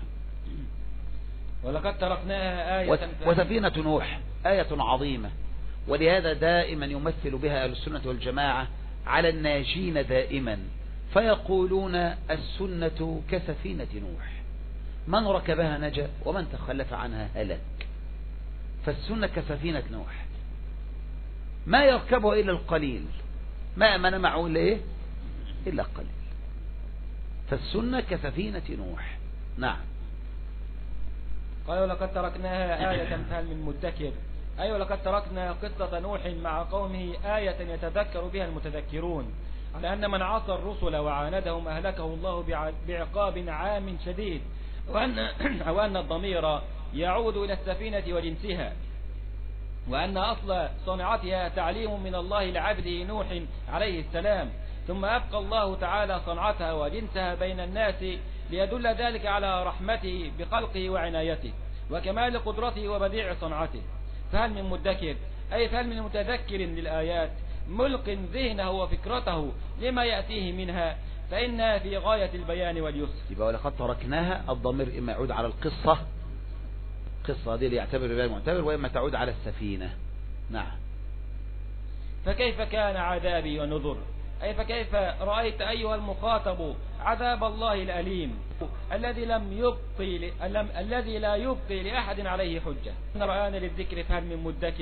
ولقد تركناها آية وسفينة نوح آية عظيمة، ولهذا دائما يمثل بها أهل السنة والجماعة على الناجين دائما، فيقولون السنة كسفينة نوح، من ركبها نجا ومن تخلف عنها هلك. فالسنة كسفينة نوح ما يركبها إلا القليل، ما أمن معه إلا إيه إلا قليل. فالسنة كسفينة نوح. نعم. قال ولقد تركناها آية فهل من مدكر، أي ولقد تركنا قصة نوح مع قومه آية يتذكر بها المتذكرون على أن من عصى الرسل وعاندهم أهلكه الله بعقاب عام شديد، وأن, أو أن الضمير يعود إلى السفينة وجنسها، وأن أصل صنعتها تعليم من الله لعبده نوح عليه السلام، ثم أبقى الله تعالى صنعتها وجنسها بين الناس ليدل ذلك على رحمته بخلقه وعنايته وكمال قدرته وبديع صنعته. فهل من مدكر أي فهل من متذكر للآيات ملق ذهنه وفكرته لما يأتيه منها، فإنها في غاية البيان واليسر. يبقى ولقد تركناها الضمير إما يعود على القصة، القصة دي اللي يعتبر بها المعتبر، وإما تعود على السفينة. نعم. فكيف كان عذابي ونذر، أي فكيف رأيت أيها المخاطب عذاب الله الأليم الذي لم يبقي ل... الذي لا يبقي لأحد عليه حجة. رآنا للذكر فهل من مدكر،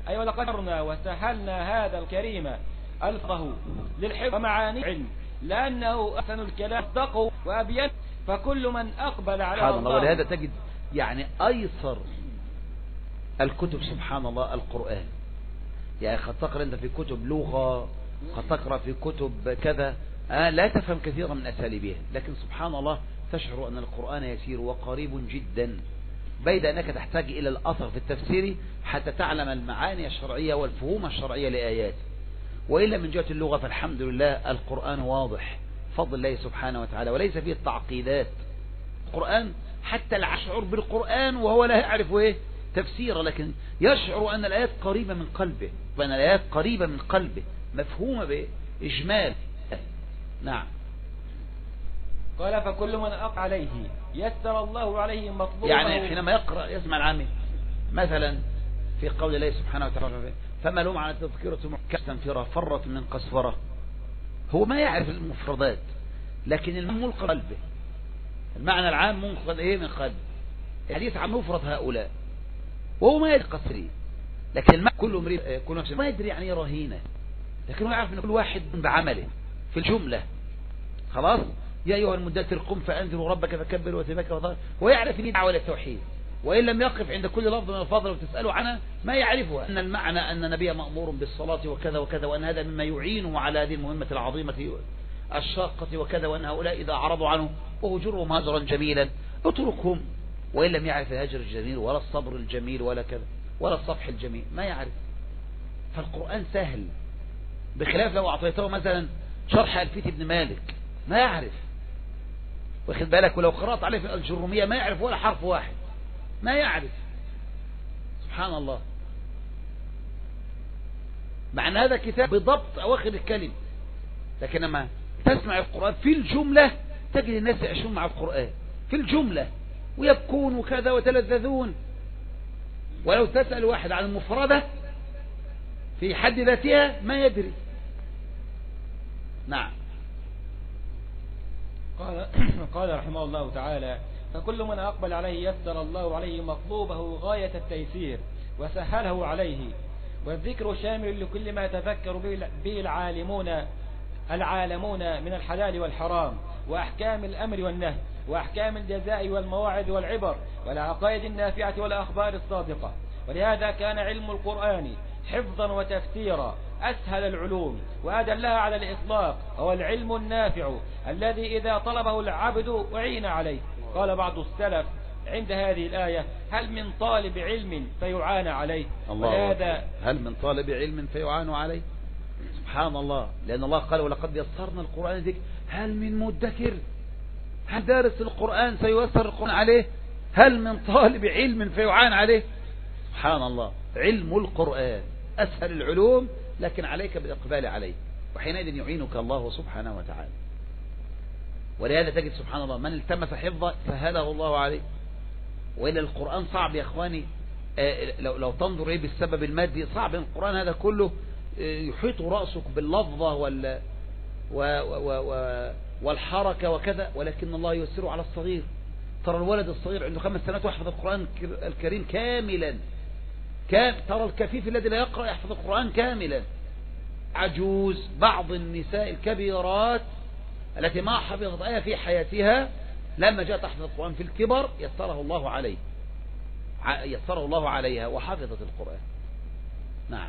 أي ولقد أمرنا وسهلنا هذا الكريم ألفه للحفظ ومعاني العلم لأنه أحسن الكلام أصدقه وأبين، فكل من أقبل على سبحان الله. الله. ولهذا تجد يعني أيسر الكتب سبحان الله القرآن. يعني قد تقرأ أنت في كتب لغة، قد تقرأ في كتب كذا آه لا تفهم كثيرا من أساليبها، لكن سبحان الله تشعر أن القرآن يسير وقريب جدا، بيد أنك تحتاج إلى الأثر في التفسير حتى تعلم المعاني الشرعية والفهوم الشرعية لآيات. وإلا من جهة اللغة فالحمد لله القرآن واضح فضل الله سبحانه وتعالى، وليس فيه التعقيدات. القرآن حتى يشعر بالقرآن وهو لا يعرف إيه تفسيره، لكن يشعر أن الآيات قريبة من قلبه، وأن الآيات قريبة من قلبه مفهومة بإجمال. نعم. قال فكل من أقع عليه يسر الله عليه مطلوبه. يعني حينما يقرأ يسمع العامي مثلا في قول الله سبحانه وتعالى فما لهم على تذكرة كاستنفرة فرت من قسورة، هو ما يعرف المفردات لكن المعنى ملقى قلبه، المعنى العام منقذ ايه من قلبه. الحديث عن مفرد هؤلاء وهو ما يدري قصري، لكن المعنى كل امرئ كل نفس ما يدري يعني رهينة، لكن هو يعرف ان كل واحد بعمله في الجملة. خلاص يا أيها المدثر قم فأنذر ربك فكبر وتبكى وطهر، ويعرف ان دعوة للتوحيد، وإن لم يقف عند كل لفظ من الفاظ وتسأله عنها ما يعرفها، أن المعنى أن النبي مأمور بالصلاة وكذا وكذا، وأن هذا مما يعينه على هذه المهمة العظيمة الشاقة وكذا، وأن هؤلاء إذا أعرضوا عنه وهجرهم هجرا جميلا اتركهم، وإن لم يعرف الهجر الجميل ولا الصبر الجميل ولا كذا ولا الصفح الجميل ما يعرف. فالقرآن سهل، بخلاف لو أعطيته مثلا شرح ألفية ابن مالك ما يعرف، واخد بالك، ولو قرأت عليه في الجرومية ما يعرف ولا حرف واحد ما يعرف. سبحان الله. مع ان هذا كتاب بضبط اواخر الكلم، لكن لما تسمع القرآن في الجملة تجد الناس يعيشون مع القرآن في الجملة ويبكون وكذا وتلذذون، ولو تسأل واحد عن المفردة في حد ذاتها ما يدري. نعم. قال قال رحمه الله تعالى فكل من أقبل عليه يسر الله عليه مطلوبه غاية التيسير وسهله عليه. والذكر شامل لكل ما تذكر به العالمون العالمون من الحلال والحرام وأحكام الأمر والنهي وأحكام الجزاء والمواعظ والعبر والعقائد النافعة والأخبار الصادقة. ولهذا كان علم القرآن حفظا وتفسيرا أسهل العلوم وأدلها على الإطلاق، هو العلم النافع الذي إذا طلبه العبد أعين عليه. قال بعض السلف عند هذه الآية هل من طالب علم فيعان عليه؟ الله. هل من طالب علم فيعان عليه؟ سبحان الله. لأن الله قال ولقد يسرنا القرآن ذكر هل من مدكر؟ هل دارس القرآن سييسر القرآن عليه؟ هل من طالب علم فيعان عليه؟ سبحان الله. علم القرآن أسهل العلوم، لكن عليك بالإقبال عليه، وحينئذ يعينك الله سبحانه وتعالى. ولهذا تجد سبحان الله من التمس حفظه سهله الله عليه. وإلا القرآن صعب يا أخواني، لو, لو تنظر إيه بالسبب المادي صعب. القرآن هذا كله يحيط رأسك باللفظة وال و و و والحركة وكذا، ولكن الله ييسره على الصغير. ترى الولد الصغير عنده خمس سنوات ويحفظ القرآن الكريم كاملا. كام ترى الكفيف الذي لا يقرأ يحفظ القرآن كاملا. عجوز بعض النساء الكبيرات التي ما حفظت آية في حياتها لما جاءت تحفظ القرآن في الكبر يسره الله عليه يسره الله عليها وحفظت القرآن. نعم.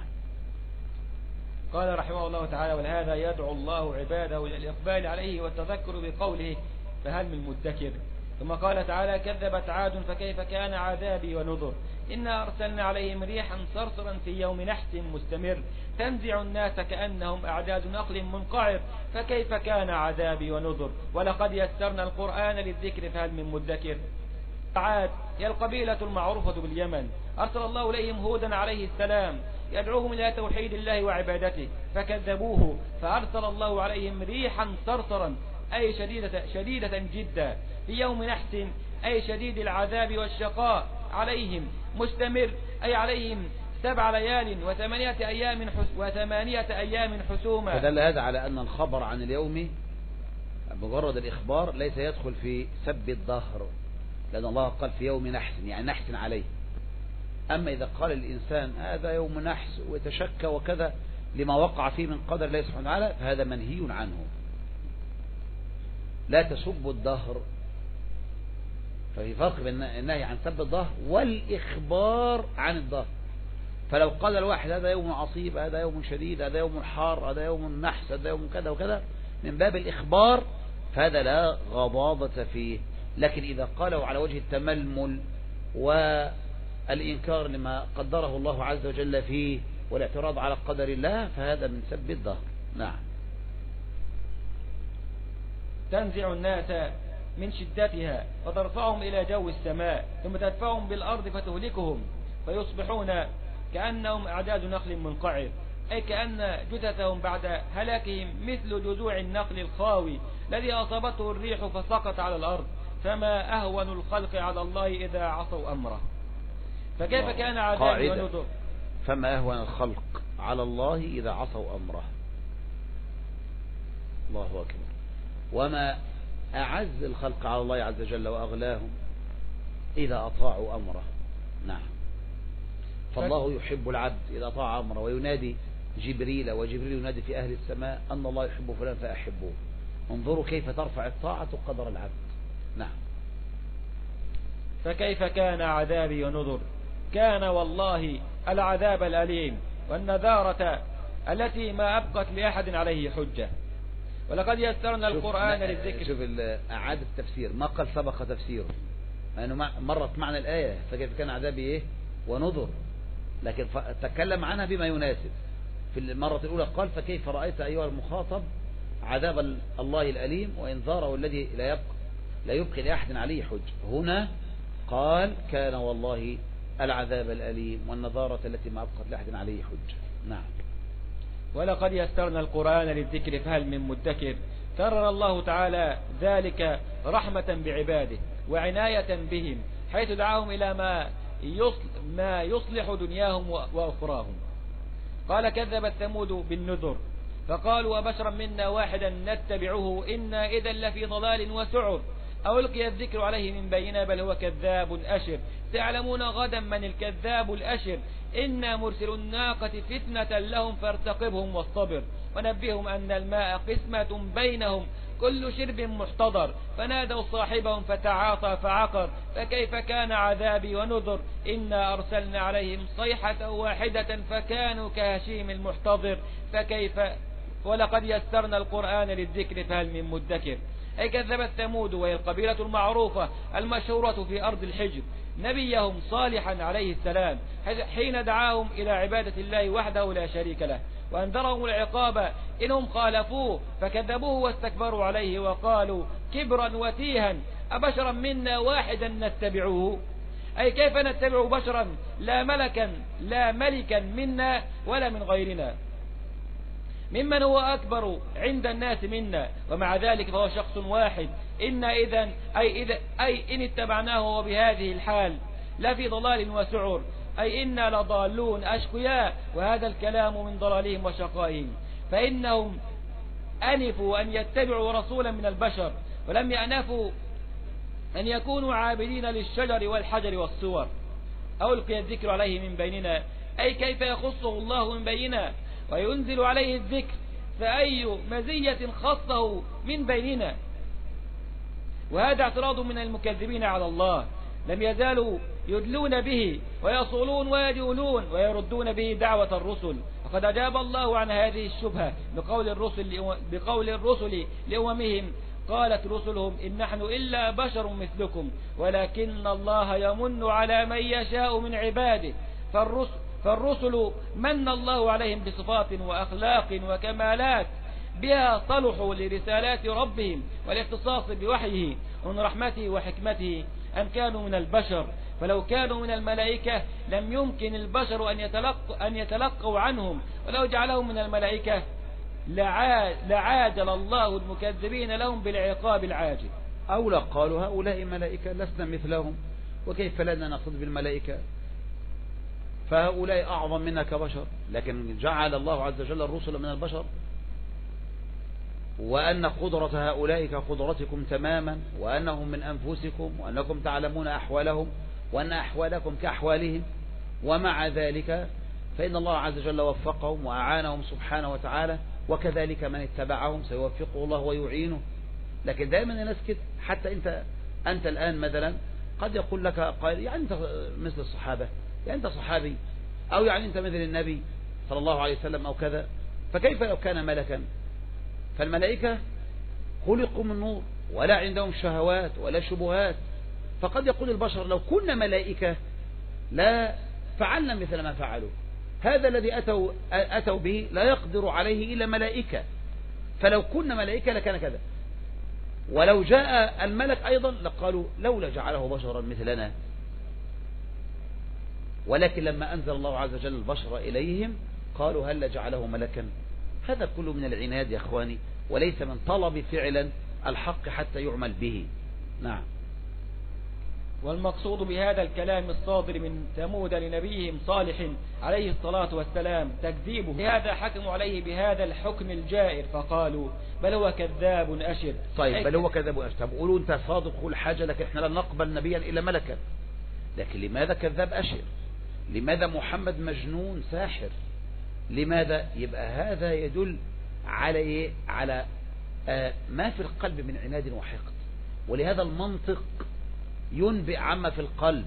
قال رحمه الله تعالى ولهذا يدعو الله عباده إلى الإقبال عليه والتذكر بقوله فهل من مدكر. ثم قال تعالى كذبت عاد فكيف كان عذابي ونذر إنا أرسلنا عليهم ريحا صرصرا في يوم نحس مستمر تنزع الناس كأنهم أعداد نخل منقعر فكيف كان عذابي ونذر ولقد يسرنا القرآن للذكر فهل من مدكر. عاد هي القبيلة المعروفة باليمن، أرسل الله إليهم هودا عليه السلام يدعوهم إلى توحيد الله وعبادته فكذبوه فأرسل الله عليهم ريحا صرصرا أي شديدة, شديدة جدا في يوم نحس أي شديد العذاب والشقاء عليهم مستمر أي عليهم سبع ليال وثمانية أيام حس وثمانية أيام حسوما. فدل هذا على أن الخبر عن اليوم مجرد الإخبار ليس يدخل في سب الظهر، لأن الله قال في يوم نحس يعني نحس عليه. أما إذا قال الإنسان هذا يوم نحس ويتشكى وكذا لما وقع فيه من قدر الله سبحانه وتعالى فهذا منهي عنه. لا تسبوا الدهر، ففي فرق بين النهي عن سب الدهر والإخبار عن الدهر. فلو قال الواحد هذا يوم عصيب، هذا يوم شديد، هذا يوم حار، هذا يوم نحس، هذا يوم كذا وكذا من باب الإخبار فهذا لا غضاضة فيه. لكن إذا قاله على وجه التململ والإنكار لما قدره الله عز وجل فيه والاعتراض على قدر الله فهذا من سب الدهر. نعم. تنزع الناس من شدتها فترفعهم إلى جو السماء ثم تدفعهم بالأرض فتهلكهم فيصبحون كأنهم أعداد نخل منقعر، أي كأن جثثهم بعد هلاكهم مثل جذوع النخل الخاوي الذي أصابته الريح فسقط على الأرض. فما أهون الخلق على الله إذا عصوا أمره. فكيف كان عذابي ونذر؟ فما أهون الخلق على الله إذا عصوا أمره. الله أكبر. وما أعز الخلق على الله عز وجل وأغلاهم إذا أطاعوا أمره. نعم. فالله يحب العبد إذا أطاع أمره وينادي جبريل وجبريل ينادي في أهل السماء أن الله يحب فلان فأحبوه. انظروا كيف ترفع الطاعة قدر العبد. نعم. فكيف كان عذابي ونذر؟ كان والله العذاب الأليم والنذارة التي ما أبقت لأحد عليه حجة. ولقد يسرنا القرآن للذكر. شوف أعاد التفسير، ما قال سبق تفسيره لأنه مرت معنى الآية فكيف كان عذابي إيه ونذر، لكن تكلم عنها بما يناسب. في المرة الأولى قال فكيف رأيت أيها المخاطب عذاب الله الأليم وإنذاره الذي لا يبقى لا يبقي لأحد عليه حج. هنا قال كان والله العذاب الأليم والنذارة التي ما أبقت لأحد عليه حج. نعم. ولقد يسرنا القرآن للذكر فهل من مدكر. كرر الله تعالى ذلك رحمة بعباده وعناية بهم حيث دعاهم إلى ما ما يصلح دنياهم وأخراهم. قال كذب الثمود بالنذر فقالوا وبشرا منا واحدا نتبعه إنا إذا لفي ضلال وسعر أو ألقي الذكر عليه من بيننا بل هو كذاب أشر تعلمون غدا من الكذاب الأشر إنا مرسل الناقة فتنة لهم فارتقبهم واصطبر ونبههم أن الماء قسمة بينهم كل شرب محتضر فنادوا صاحبهم فتعاطى فعقر فكيف كان عذابي ونذر إنا أرسلنا عليهم صيحة واحدة فكانوا كهشيم المحتضر فكيف ولقد يسرنا القرآن للذكر فهل من مدكر. أي كذبت ثمود وهي القبيلة المعروفة المشهورة في أرض الحجر نبيهم صالحا عليه السلام حين دعاهم إلى عبادة الله وحده لا شريك له وأنذرهم العقاب إنهم خالفوه فكذبوه واستكبروا عليه وقالوا كبرا وتيها أبشرا منا واحدا نتبعوه. أي كيف نتبع بشرا لا ملكا لا ملكا منا ولا من غيرنا ممن هو أكبر عند الناس منا ومع ذلك فهو شخص واحد. إن إذن أي, إذا أي إن اتبعناه وبهذه الحال لا في ضلال وسعر أي إنا لضالون أشقياء وهذا الكلام من ضلالهم وشقائهم. فإنهم أنفوا أن يتبعوا رسولا من البشر ولم يأنفوا أن يكونوا عابدين للشجر والحجر والصور. أو ألقي الذكر عليه من بيننا أي كيف يخصه الله من بيننا وينزل عليه الذكر فأي مزية خصه من بيننا. وهذا اعتراض من المكذبين على الله لم يزالوا يدلون به ويصولون ويدولون ويردون به دعوة الرسل. وقد أجاب الله عن هذه الشبهة بقول الرسل, بقول الرسل لأممهم قالت رسلهم إن نحن إلا بشر مثلكم ولكن الله يمن على من يشاء من عباده. فالرسل, فالرسل من الله عليهم بصفات وأخلاق وكمالات بها صلحوا لرسالات ربهم والاختصاص بوحيه ومن رحمته وحكمته أن كانوا من البشر. فلو كانوا من الملائكة لم يمكن البشر أن يتلقوا, أن يتلقوا عنهم ولو جعلهم من الملائكة لعاجل الله المكذبين لهم بالعقاب العاجل. أو لا قالوا هؤلاء ملائكة لسنا مثلهم وكيف لنا نقصد بالملائكة فهؤلاء أعظم منا كبشر. لكن جعل الله عز وجل الرسل من البشر وأن قدرة هؤلاء كقدرتكم تماما وأنهم من أنفسكم وأنكم تعلمون أحوالهم وأن أحوالكم كأحوالهم ومع ذلك فإن الله عز وجل وفقهم وأعانهم سبحانه وتعالى، وكذلك من اتبعهم سيوفقه الله ويعينه. لكن دائما الناس كده، حتى أنت أنت الآن مثلا قد يقول لك قائل يعني أنت مثل الصحابة، يعني أنت صحابي، أو يعني أنت مثل النبي صلى الله عليه وسلم أو كذا، فكيف لو كان ملكا؟ فالملائكة خلقوا من نور ولا عندهم شهوات ولا شبهات. فقد يقول البشر لو كنا ملائكة لا فعلنا مثل ما فعلوا، هذا الذي أتوا, أتوا به لا يقدر عليه إلا ملائكة، فلو كنا ملائكة لكان كذا. ولو جاء الملك أيضا لقالوا لولا جعله بشرا مثلنا، ولكن لما أنزل الله عز وجل البشر إليهم قالوا هل جعله ملكا. هذا كله من العناد يا أخواني، وليس من طلب فعلا الحق حتى يعمل به. نعم. والمقصود بهذا الكلام الصادر من ثمود لنبيهم صالح عليه الصلاة والسلام تكذيبه، لهذا حكموا عليه بهذا الحكم الجائر فقالوا بل هو كذاب أشر. طيب بل هو كذاب أشر، طب قولوا أنت صادق كل حاجة، لكن احنا لن نقبل نبيا إلا ملكا. لكن لماذا كذاب أشر؟ لماذا محمد مجنون ساحر؟ لماذا؟ يبقى هذا يدل على إيه؟ على آه ما في القلب من عناد وحقد. ولهذا المنطق ينبئ عما في القلب،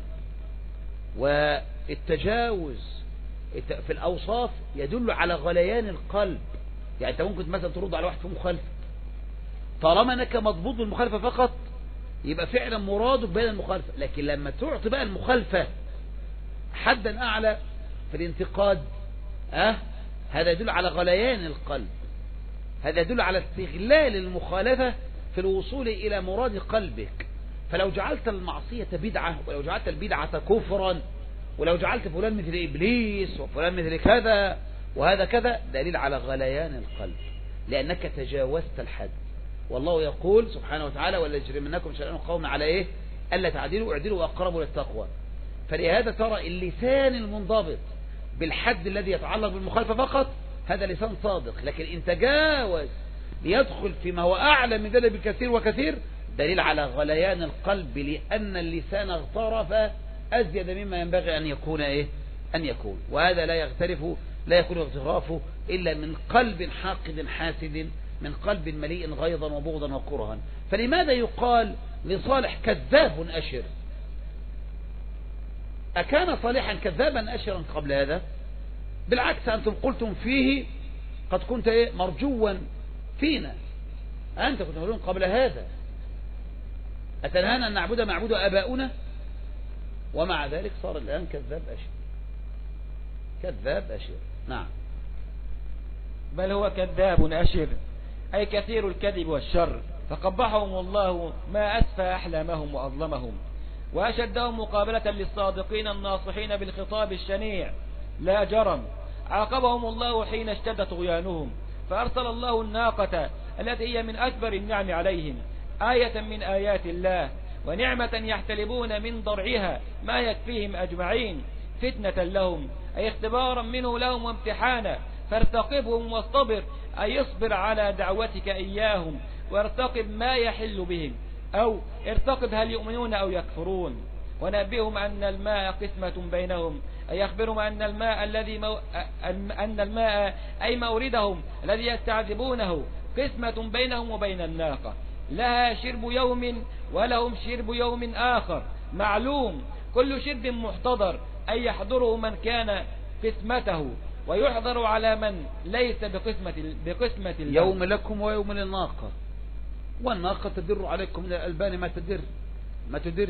والتجاوز في الأوصاف يدل على غليان القلب. يعني أنت ممكن مثلا ترد على واحد في مخالفة، طالما أنك مضبوط بالمخالفة فقط يبقى فعلا مرادك بين المخالفة، لكن لما تعطي بقى المخالفة حدا أعلى في الانتقاد أه؟ هذا يدل على غليان القلب، هذا يدل على استغلال المخالفة في الوصول إلى مراد قلبك. فلو جعلت المعصية بدعة، ولو جعلت البدعة كفرا، ولو جعلت فلان مثل إبليس وفلان مثل كذا وهذا كذا، دليل على غليان القلب، لأنك تجاوزت الحد. والله يقول سبحانه وتعالى ولا يجرمنكم شنآن قوم على إيه ألا تعدلوا اعدلوا وأقربوا للتقوى. فلهذا ترى اللسان المنضبط بالحد الذي يتعلق بالمخالفة فقط هذا لسان صادق، لكن إن تجاوز ليدخل فيما هو أعلى من ذلك بكثير وكثير دليل على غليان القلب، لأن اللسان اغترف أزيد مما ينبغي أن يكون إيه أن يكون. وهذا لا يغترف لا يكون اغترافه إلا من قلب حاقد حاسد، من قلب مليء غيظا وبغضا وكرها. فلماذا يقال لصالح كذاب أشر؟ أكان صالحا كذابا أشرا قبل هذا؟ بالعكس أنتم قلتم فيه قد كنت إيه مرجوا فينا، أنت كنت مرجوا قبل هذا، أتنهانا أن نعبد معبود آباؤنا، ومع ذلك صار الآن كذاب أشر. كذاب أشر. نعم. بل هو كذاب أشر أي كثير الكذب والشر، فقبحهم الله ما أسفى أحلامهم وأظلمهم، وأشدهم مقابلة للصادقين الناصحين بالخطاب الشنيع. لا جرم عاقبهم الله حين اشتد طغيانهم، فأرسل الله الناقة التي هي من أكبر النعم عليهم، آية من آيات الله، ونعمة يحتلبون من ضرعها ما يكفيهم أجمعين، فتنة لهم أي اختبارا منه لهم وامتحانا. فارتقبهم واصطبر أي اصبر على دعوتك إياهم، وارتقب ما يحل بهم، أو ارتقب هل يؤمنون أو يكفرون. ونبئهم أن الماء قسمة بينهم أي يخبرهم أن الماء الذي مو... أن الماء أي موردهم الذي يستعذبونه قسمة بينهم وبين الناقة، لها شرب يوم ولهم شرب يوم آخر معلوم، كل شرب محتضر أي يحضره من كان قسمته، ويحضر على من ليس بقسمة بقسمة يوم لكم ويوم للناقة، والناقة تدر عليكم من الألبان ما تدر ما تدر.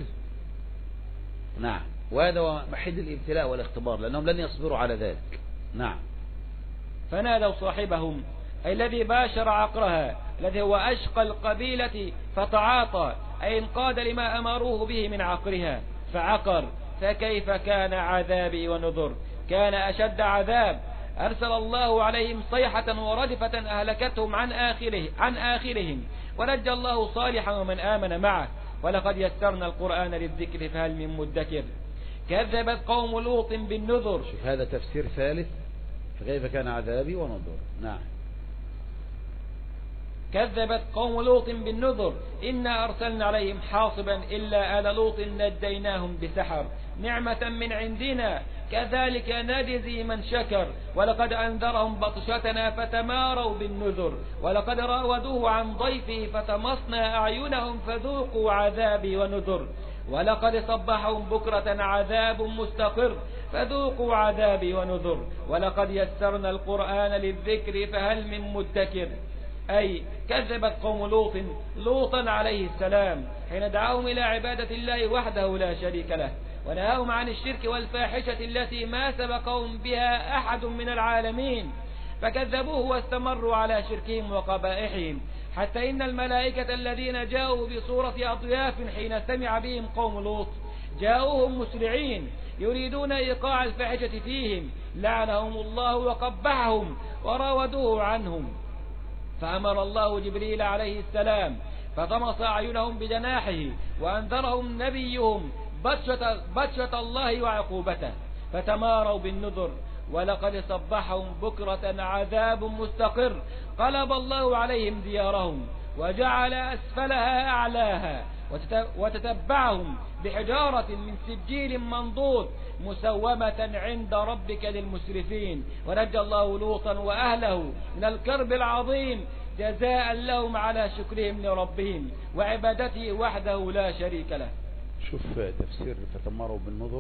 نعم. وهذا هو محل الابتلاء والاختبار، لأنهم لن يصبروا على ذلك. نعم. فنادوا صاحبهم أي الذي باشر عقرها الذي هو أشقى القبيلة فتعاطى أي انقاد لما أمروه به من عقرها فعقر، فكيف كان عذابي ونذر. كان أشد عذاب، أرسل الله عليهم صيحة ورجفة أهلكتهم عن آخره عن آخرهم، ونجى الله صالحا ومن آمن معه، ولقد يسرنا القرآن للذكر فهل من مدكر. كذبت قوم لوط بالنذر. شوف هذا تفسير ثالث، فكيف كان عذابي ونذر. نعم. كذبت قوم لوط بالنذر إنا أرسلنا عليهم حاصبا إلا آل لوط نجيناهم بسحر، نعمة من عندنا كذلك نجزي من شكر ولقد أنذرهم بطشتنا فتماروا بالنذر ولقد راودوه عن ضيفه فتمصنا أعينهم فذوقوا عذابي ونذر ولقد صبحهم بكرة عذاب مستقر فذوقوا عذابي ونذر ولقد يسرنا القرآن للذكر فهل من مدكر. أي كذبت قوم لوط لوطا عليه السلام حين دعاهم إلى عبادة الله وحده لا شريك له ونهاهم عن الشرك والفاحشة التي ما سبقهم بها أحد من العالمين فكذبوه واستمروا على شركهم وقبائحهم حتى إن الملائكة الذين جاءوا بصورة أضياف حين سمع بهم قوم لوط جاءوهم مسرعين يريدون إيقاع الفاحشة فيهم لعنهم الله وقبحهم وراودوه عنهم فأمر الله جبريل عليه السلام فطمس أعينهم بجناحه وأنذرهم نبيهم بطشة, بطشة الله وعقوبته فتماروا بالنذر ولقد صبحهم بكرة عذاب مستقر قلب الله عليهم ديارهم وجعل أسفلها أعلاها وتتبعهم بحجارة من سجيل منضود مسومة عند ربك للمسرفين ونجى الله لوطا وأهله من الكرب العظيم جزاء لهم على شكرهم لربهم وعبادته وحده لا شريك له. شوف تفسير فتماروا بالنذر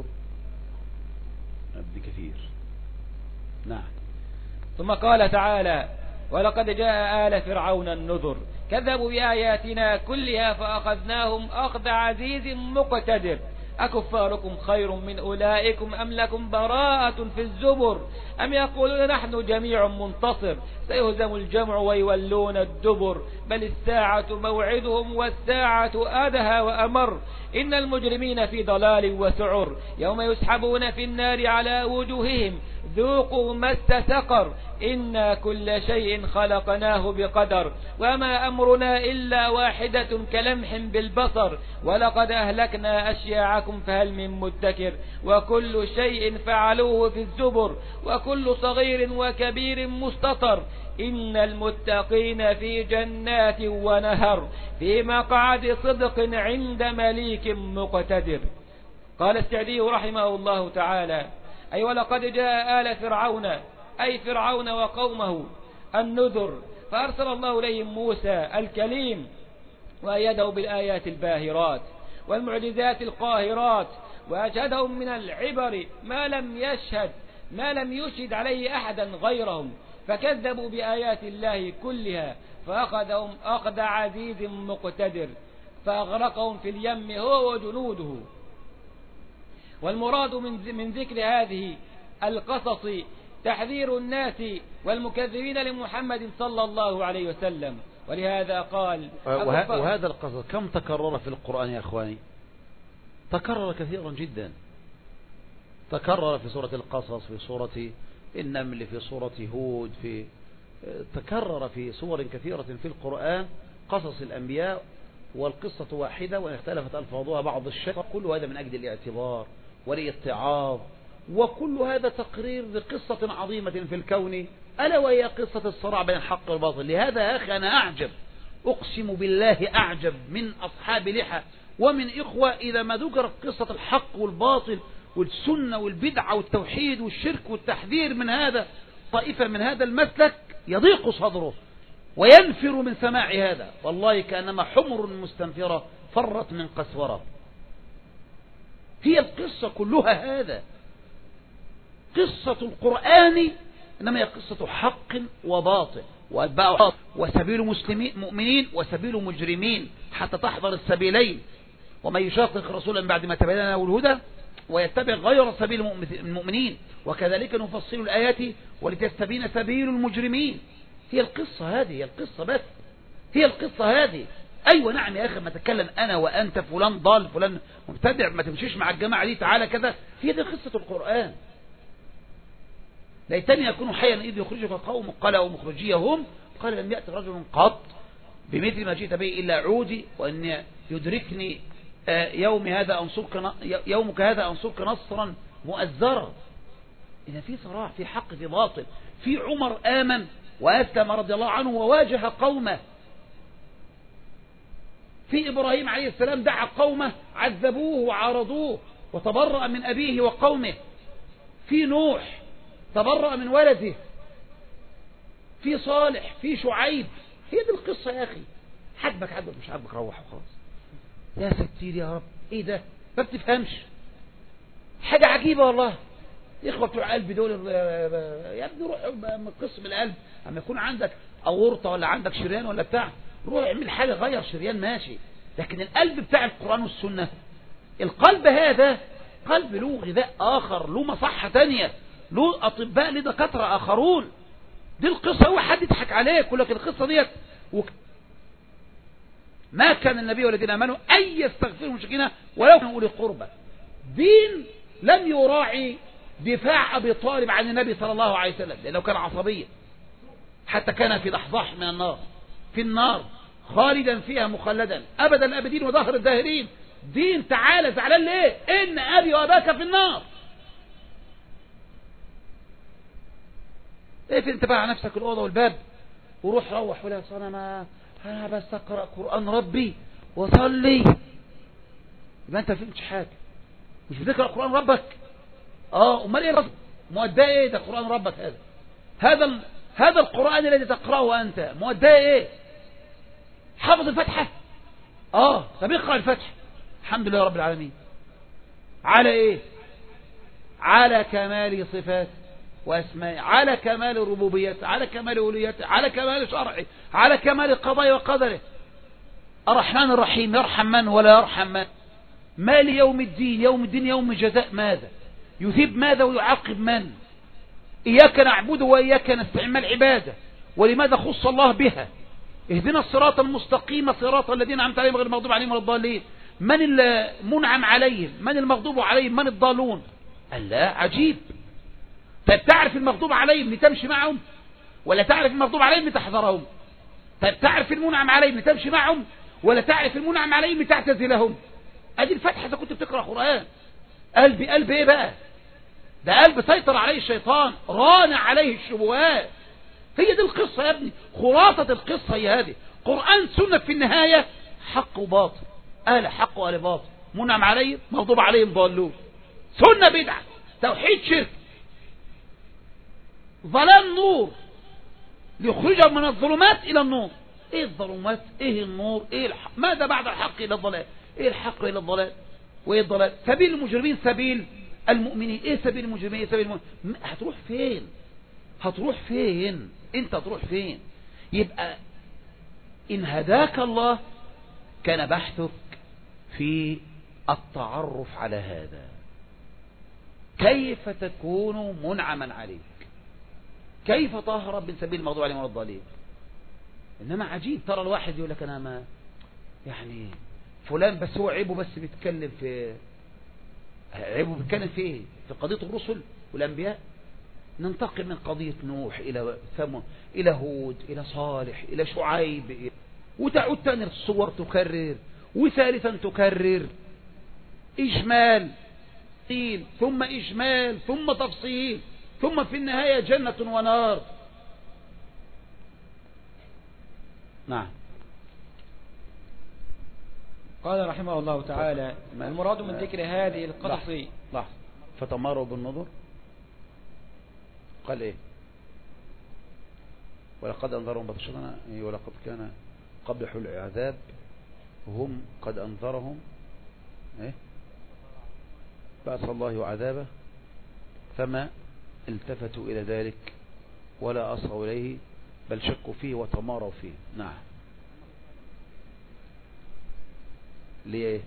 ابن كثير. نعم. ثم قال تعالى ولقد جاء آل فرعون النذر كذبوا بآياتنا كلها فأخذناهم أخذ عزيز مقتدر أكفاركم خير من أولئكم أم لكم براءة في الزبر أم يقولون نحن جميع منتصر سيهزم الجمع ويولون الدبر بل الساعة موعدهم والساعة أدهى وأمر إن المجرمين في ضلال وسعر يوم يسحبون في النار على وجوههم ذوقوا مس سقر إنا كل شيء خلقناه بقدر وما أمرنا إلا واحدة كلمح بالبصر ولقد أهلكنا أشياعكم فهل من مدكر وكل شيء فعلوه في الزبر وكل صغير وكبير مستطر إن المتقين في جنات ونهر في مقعد صدق عند مليك مقتدر. قال السعدي رحمه الله تعالى أي ولقد جاء آل فرعون أي فرعون وقومه النذر فأرسل الله إليهم موسى الكليم وأيده بالآيات الباهرات والمعجزات القاهرات وأشهدهم من العبر ما لم يشهد ما لم يشهد عليه أحدا غيرهم فكذبوا بآيات الله كلها فأخذهم أخذ عزيز مقتدر فأغرقهم في اليم هو وجنوده. والمراد من ذكر هذه القصص تحذير الناس والمكذبين لمحمد صلى الله عليه وسلم ولهذا قال وهذا القصص كم تكرر في القرآن يا أخواني؟ تكرر كثيرا جدا تكرر في سورة القصص في سورة النمل في سورة هود في تكرر في سور كثيرة في القرآن قصص الأنبياء والقصة واحدة وإن اختلفت ألفاظها بعض الشيء كل هذا من أجل الاعتبار والاتعاظ وكل هذا تقرير لقصة عظيمة في الكون ألا وهي قصة الصراع بين الحق والباطل. لهذا يا أخي أنا أعجب أقسم بالله أعجب من أصحاب لحى ومن إخوة إذا ما ذكرت قصة الحق والباطل والسنة والبدعة والتوحيد والشرك والتحذير من هذا طائفة من هذا المسلك يضيق صدره وينفر من سماع هذا والله كأنما حمر مستنفرة فرت من قسورة. هي القصة كلها هذا قصة القرآن إنما هي قصة حق وباطل وأتباع وسبيل مسلمين مؤمنين وسبيل مجرمين حتى تحضر السبيلين ومن يشاقق رسولا بعد ما تبين له الهدى ويتبع غير سبيل المؤمنين وكذلك نفصل الآيات ولتستبين سبيل المجرمين. هي القصة هذه هي القصة بس هي القصة هذه. أيوة نعم يا أخي ما تتكلم أنا وأنت فلان ضال فلان مبتدع ما تمشيش مع الجماعة دي تعالى كذا. هي دي قصة القرآن. ليتني أكون حيا إذ يخرجك قوم قالوا مخرجيهم قال لم يأتي رجل قط بمثل ما جئت به إلا عودي وأن يدركني يوم هذا أنصرك يومك هذا أنصرك نصرا مؤزرا. إذا في صراع في حق في باطل. في عمر آمن وأسلم رضي الله عنه وواجه قومه. في إبراهيم عليه السلام دعا قومه عذبوه وعارضوه وتبرأ من أبيه وقومه. في نوح تبرأ من ولده، في صالح، في شعيب. هي دي القصة يا أخي. حجبك حجبك مش حجبك روح وخلاص. يا ستير يا رب، ايه ده؟ ما بتفهمش حاجة عجيبة والله. إخوة بتوع قلب دول يا ابني روح من قسم القلب. اما يكون عندك أورطة ولا عندك شريان ولا بتاع، روح اعمل حاجة غير شريان ماشي. لكن القلب بتاع القرآن والسنة، القلب هذا قلب له غذاء آخر، له مصحة تانية، له أطباء، له دكاترة آخرون. دي القصة. هو حد يضحك عليك يقول لك القصة ديت وك... ما كان النبي والذين آمنوا أن يستغفروا المشركين ولو كانوا أولي قربى. دين لم يراعي دفاع أبي طالب عن النبي صلى الله عليه وسلم، لأنه كان عصبيا، حتى كان في ضحضاح من النار، في النار خالدا فيها مخلدا أبدا الأبدين وظهر الداهرين. دين تعالى زعلان ليه؟ إن أبي وأباك في النار. اقفل انت بقى على نفسك الأوضة والباب وروح روح ولا أنا ما أنا بس أقرأ قرآن ربي وصلي. يبقى أنت فهمتش حاجة. مش بتقرأ قرآن ربك؟ اه امال ايه ربك؟ مؤداه ايه ده قرآن ربك هذا؟ هذا هذا القرآن الذي تقرأه أنت مؤداه ايه؟ حافظ الفتحة؟ اه طب اقرأ الفتحة. الحمد لله رب العالمين. على ايه؟ على كمال صفات واسماء، على كمال ربوبيته، على كمال أولويته، على كمال شرعه، على كمال قضاء وقدره. الرحمن الرحيم يرحم من ولا يرحم من. مال يوم الدين، يوم الدين يوم الجزاء ماذا؟ يثيب ماذا ويعاقب من؟ إياك نعبد وإياك نستعين. ما العبادة ولماذا خص الله بها؟ اهدنا الصراط المستقيم صراط الذين أنعمت عليهم غير المغضوب عليهم ولا الضالين. من المنعم عليهم؟ من المغضوب عليهم؟ من الضالون؟ الله عجيب. طيب تعرف المغضوب عليهم لتمشي معهم ولا تعرف المغضوب عليهم لتحذرهم؟ طيب تعرف المنعم عليهم لتمشي معهم ولا تعرف المنعم عليهم لتعتزلهم؟ ادي الفتحة إذا كنت بتقرأ قرآن. قلبي قلب ايه بقى؟ ده قلب سيطر عليه الشيطان، ران عليه الشبهات. هي دي القصة يا ابني، خلاصة القصة هي هذه. قرآن سنة في النهاية حق وباطل، أهل حق وأهل باطل، منعم عليهم مغضوب عليهم ضالون، سنة بدعة، توحيد شرك، ظلام نور، ليخرجهم من الظلمات إلى النور. ايه الظلمات؟ ايه النور؟ ايه الحق؟ ماذا بعد الحق إلى الضلال؟ ايه الحق إلى الضلال؟ وايه الضلال؟ سبيل المجرمين سبيل المؤمنين. ايه سبيل المجرمين؟ ايه سبيل المؤمنين؟ هتروح فين؟ هتروح فين؟ انت هتروح فين؟ يبقى ان هداك الله كان بحثك في التعرف على هذا، كيف تكون منعما عليك، كيف تهرب من سبيل المغضوب عليهم ولا الضالين. انما عجيب ترى الواحد يقول لك انا ما يعني فلان بس هو عيبه بس بيتكلم في عيبه بيتكلم في ايه؟ في قضية الرسل والانبياء. ننتقل من قضية نوح الى ثمود الى هود الى صالح الى شعيب، وتعود تاني الصور تكرر، وثالثا تكرر اجمال ثم اجمال ثم تفصيل، ثم في النهاية جنة ونار. نعم. قال رحمه الله تعالى: المراد من ذكر هذه القصص لحظة فتماروا بالنظر. قال ايه؟ ولقد انذرهم بطشتنا، ولقد كان قبل حلول العذاب هم قد انذرهم ايه بأس الله وعذابه فما التفتوا الى ذلك ولا اصغوا اليه بل شكوا فيه وتماروا فيه. نعم. ليه؟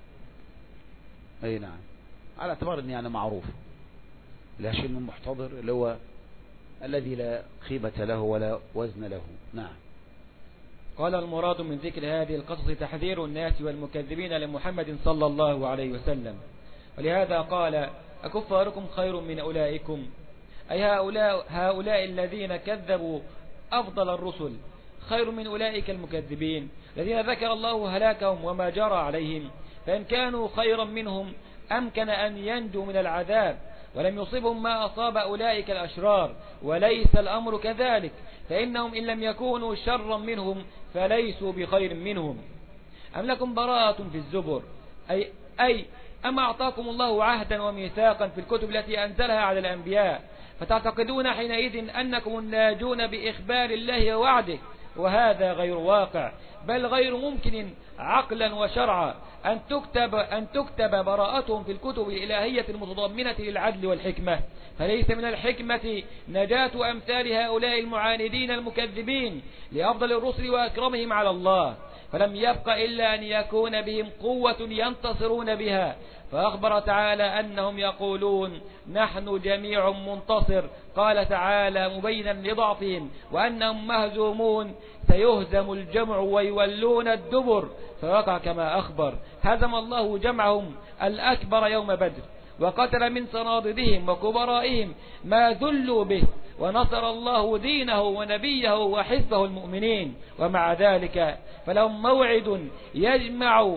اي نعم، على اعتبار ان يعني معروف لا شيء من محتضر اللي هو الذي لا قيمة له ولا وزن له. نعم. قال: المراد من ذكر هذه القصص تحذير الناس والمكذبين لمحمد صلى الله عليه وسلم، ولهذا قال: أكفاركم خير من أولئكم، أي هؤلاء, هؤلاء الذين كذبوا أفضل الرسل خير من أولئك المكذبين الذين ذكر الله هلاكهم وما جرى عليهم، فإن كانوا خيرا منهم أمكن أن ينجوا من العذاب ولم يصبهم ما أصاب أولئك الأشرار، وليس الأمر كذلك، فإنهم إن لم يكونوا شرا منهم فليسوا بخير منهم. أم لكم براءة في الزبر أي, أي أما أعطاكم الله عهدا وميثاقا في الكتب التي أنزلها على الأنبياء فتعتقدون حينئذ أنكم الناجون بإخبار الله ووعده، وهذا غير واقع، بل غير ممكن عقلا وشرعا أن تكتب, أن تكتب براءتهم في الكتب الإلهية المتضمنة للعدل والحكمة. فليس من الحكمة نجاة أمثال هؤلاء المعاندين المكذبين لأفضل الرسل وأكرمهم على الله، فلم يبق إلا أن يكون بهم قوة ينتصرون بها. فأخبر تعالى أنهم يقولون نحن جميع منتصر، قال تعالى مبينا لضعفهم وأنهم مهزومون سيهزم الجمع ويولون الدبر، فوقع كما أخبر. هزم الله جمعهم الأكبر يوم بدر، وقتل من صناديدهم وكبرائهم ما ذلوا به، ونصر الله دينه ونبيه وحزبه المؤمنين. ومع ذلك فلهم موعد يجمع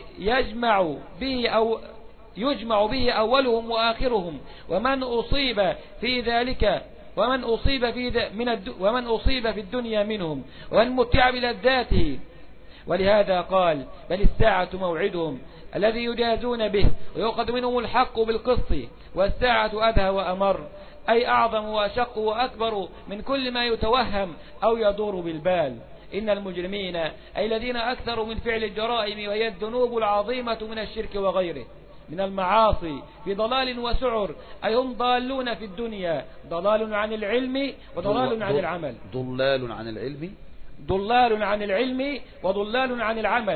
يجمع به أو يجمع به أولهم وآخرهم، ومن أصيب في ذلك ومن أصيب في من الد... ومن أصيب في الدنيا منهم ومن متع بلذاته. ولهذا قال بل الساعة موعدهم الذي يجازون به ويؤخذ منهم الحق بالقسط، والساعة أدهى وأمر، أي أعظم وأشق وأكبر من كل ما يتوهم أو يدور بالبال. إن المجرمين أي الذين أكثروا من فعل الجرائم وهي الذنوب العظيمة من الشرك وغيره من المعاصي في ضلال وسعر، أي هم ضالون في الدنيا، ضلال عن العلم وضلال عن العمل. ضلال عن العلم ضلال عن العلم وضلال عن العمل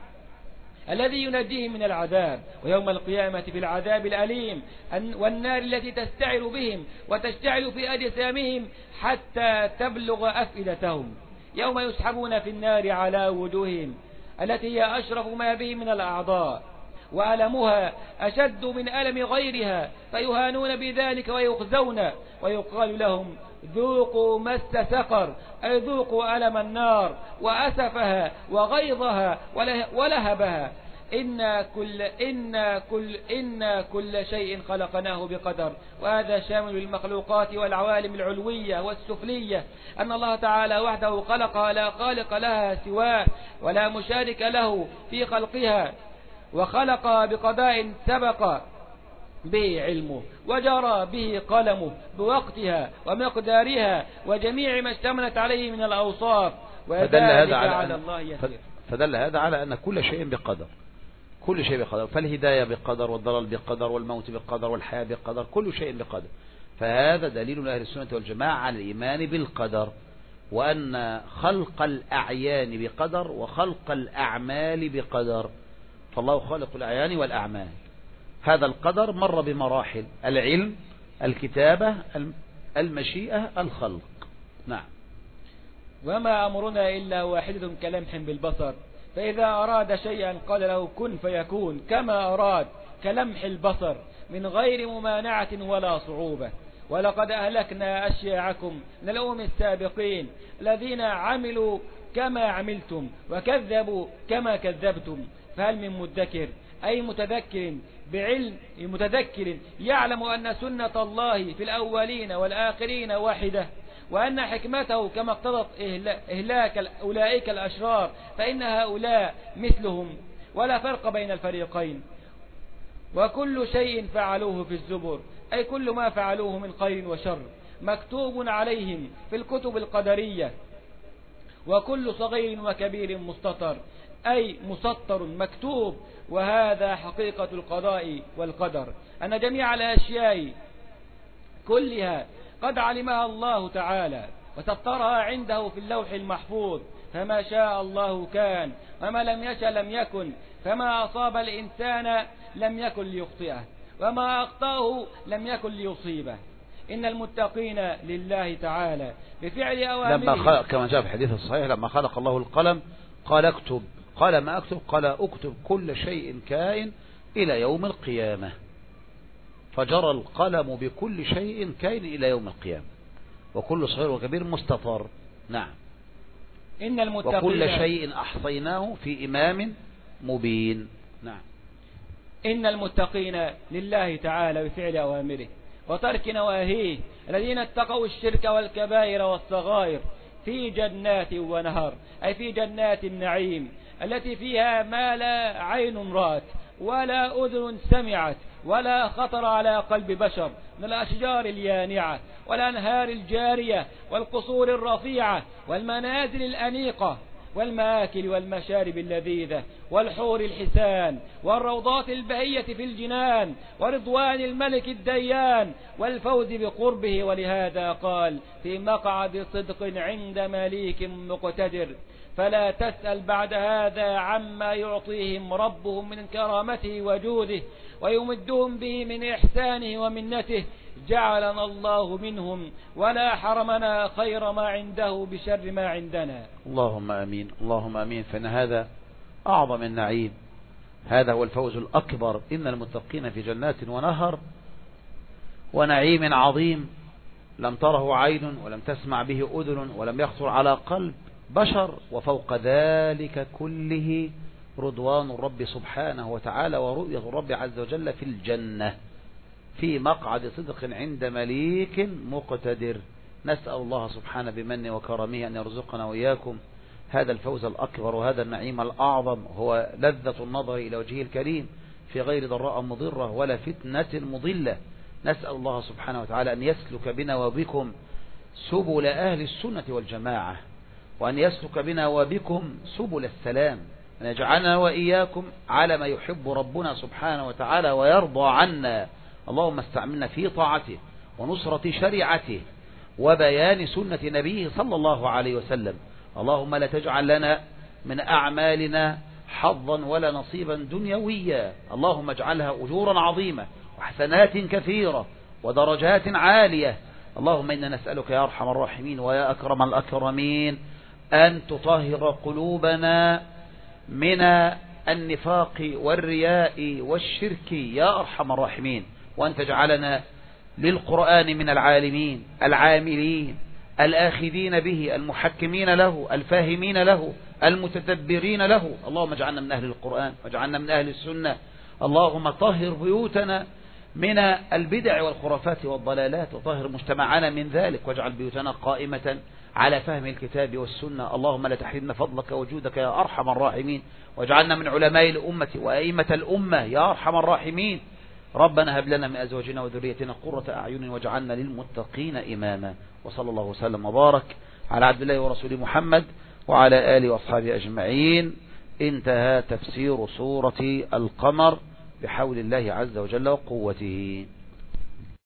الذي ينجيهم من العذاب، ويوم القيامة في العذاب الأليم والنار التي تستعر بهم وتشتعل في أجسامهم حتى تبلغ أفئدتهم، يوم يسحبون في النار على وجوههم التي هي أشرف ما به من الأعضاء، وألمها أشد من ألم غيرها، فيهانون بذلك ويخزون، ويقال لهم ذوقوا مس سقر، أي ذوقوا ألم النار وأسفها وغيظها ولهبها. إن كل, إن كل, إن كل شيء خلقناه بقدر، وهذا شامل للمخلوقات والعوالم العلوية والسفلية، أن الله تعالى وحده خلقها لا خالق لها سواه ولا مشارك له في خلقها، وخلق بقضاء سبق به علمه وجرى به قلمه بوقتها ومقدارها وجميع ما اشتملت عليه من الأوصاف، فدل هذا على, على الله يسير. فدل هذا على أن كل شيء بقدر، كل شيء بقدر، فالهداية بقدر، والضلال بقدر، والموت بقدر، والحياة بقدر، كل شيء بقدر. فهذا دليل أهل السنة والجماعة على الإيمان بالقدر، وأن خلق الأعيان بقدر وخلق الأعمال بقدر، فالله خالق الأعيان والأعمال. هذا القدر مر بمراحل: العلم، الكتابة، المشيئة، الخلق. نعم. وما أمرنا إلا واحدة كلمح بالبصر، فإذا أراد شيئا قال له كن فيكون كما أراد، كلمح البصر من غير ممانعة ولا صعوبة. ولقد أهلكنا أشياعكم من الأمم السابقين الذين عملوا كما عملتم وكذبوا كما كذبتم، فهل من مدكر أي متذكر بعلم متذكر يعلم أن سنة الله في الأولين والآخرين واحدة، وأن حكمته كما اقتضت إهلاك أولئك الأشرار فإن هؤلاء مثلهم ولا فرق بين الفريقين. وكل شيء فعلوه في الزبر، أي كل ما فعلوه من خير وشر مكتوب عليهم في الكتب القدرية، وكل صغير وكبير مستطر أي مسطر مكتوب. وهذا حقيقة القضاء والقدر، أن جميع الأشياء كلها قد علمها الله تعالى وسطرها عنده في اللوح المحفوظ، فما شاء الله كان وما لم يشأ لم يكن، فما أصاب الإنسان لم يكن ليخطئه وما أخطأه لم يكن ليصيبه. إن المتقين لله تعالى بفعل أوامره، لما خلق كما جاء في الحديث الصحيح لما خلق الله القلم قال اكتب، قال ما أكتب؟ قال أكتب كل شيء كائن إلى يوم القيامة، فجرى القلم بكل شيء كائن إلى يوم القيامة، وكل صغير وكبير مستطر. نعم. إن المتقين وكل شيء أحصيناه في إمام مبين. نعم. إن المتقين لله تعالى بفعل أوامره وترك نواهيه الذين اتقوا الشرك والكبائر والصغائر في جنات ونهر، أي في جنات النعيم التي فيها ما لا عين رأت ولا أذن سمعت ولا خطر على قلب بشر، من الأشجار اليانعة والأنهار الجارية والقصور الرفيعة والمنازل الأنيقة والمآكل والمشارب اللذيذة والحور الحسان والروضات البهية في الجنان ورضوان الملك الديان والفوز بقربه. ولهذا قال في مقعد صدق عند مليك مقتدر: فلا تسأل بعد هذا عما يعطيهم ربهم من كرامته وجوده ويمدهم به من إحسانه ومنته، جعلنا الله منهم ولا حرمنا خير ما عنده بشر ما عندنا. اللهم أمين، اللهم أمين. فإن هذا أعظم النعيم، هذا هو الفوز الأكبر. إن المتقين في جنات ونهر ونعيم عظيم لم تره عين ولم تسمع به أذن ولم يخطر على قلب بشر، وفوق ذلك كله رضوان الرب سبحانه وتعالى ورؤية الرب عز وجل في الجنة في مقعد صدق عند مليك مقتدر. نسأل الله سبحانه بمنه وكرمه أن يرزقنا وإياكم هذا الفوز الأكبر وهذا النعيم الأعظم، هو لذة النظر إلى وجهه الكريم في غير ضراء مضرة ولا فتنة مضلة. نسأل الله سبحانه وتعالى أن يسلك بنا وبكم سبل أهل السنة والجماعة، وأن يسلك بنا وبكم سبل السلام، أن يجعلنا وإياكم على ما يحب ربنا سبحانه وتعالى ويرضى عنا. اللهم استعملنا في طاعته ونصرة شريعته وبيان سنة نبيه صلى الله عليه وسلم. اللهم لا تجعل لنا من أعمالنا حظا ولا نصيبا دنيويا، اللهم اجعلها أجورا عظيمة وحسنات كثيرة ودرجات عالية. اللهم إنا نسألك يا أرحم الراحمين ويا أكرم الأكرمين أن تطهر قلوبنا من النفاق والرياء والشرك يا أرحم الراحمين، وأن تجعلنا للقرآن من العالمين العاملين الآخذين به المحكمين له الفاهمين له المتدبرين له. اللهم اجعلنا من أهل القرآن واجعلنا من أهل السنة. اللهم طهر بيوتنا من البدع والخرافات والضلالات وطهر مجتمعنا من ذلك، واجعل بيوتنا قائمة على فهم الكتاب والسنة. اللهم لا تحرمنا فضلك وجودك يا أرحم الراحمين، واجعلنا من علماء الأمة وأئمة الأمة يا أرحم الراحمين. ربنا هب لنا من أزواجنا وذريتنا قرة أعين واجعلنا للمتقين إماما. وصلى الله وسلم وبارك على عبد الله ورسوله محمد وعلى آله وأصحابه أجمعين. انتهى تفسير سورة القمر بحول الله عز وجل وقوته.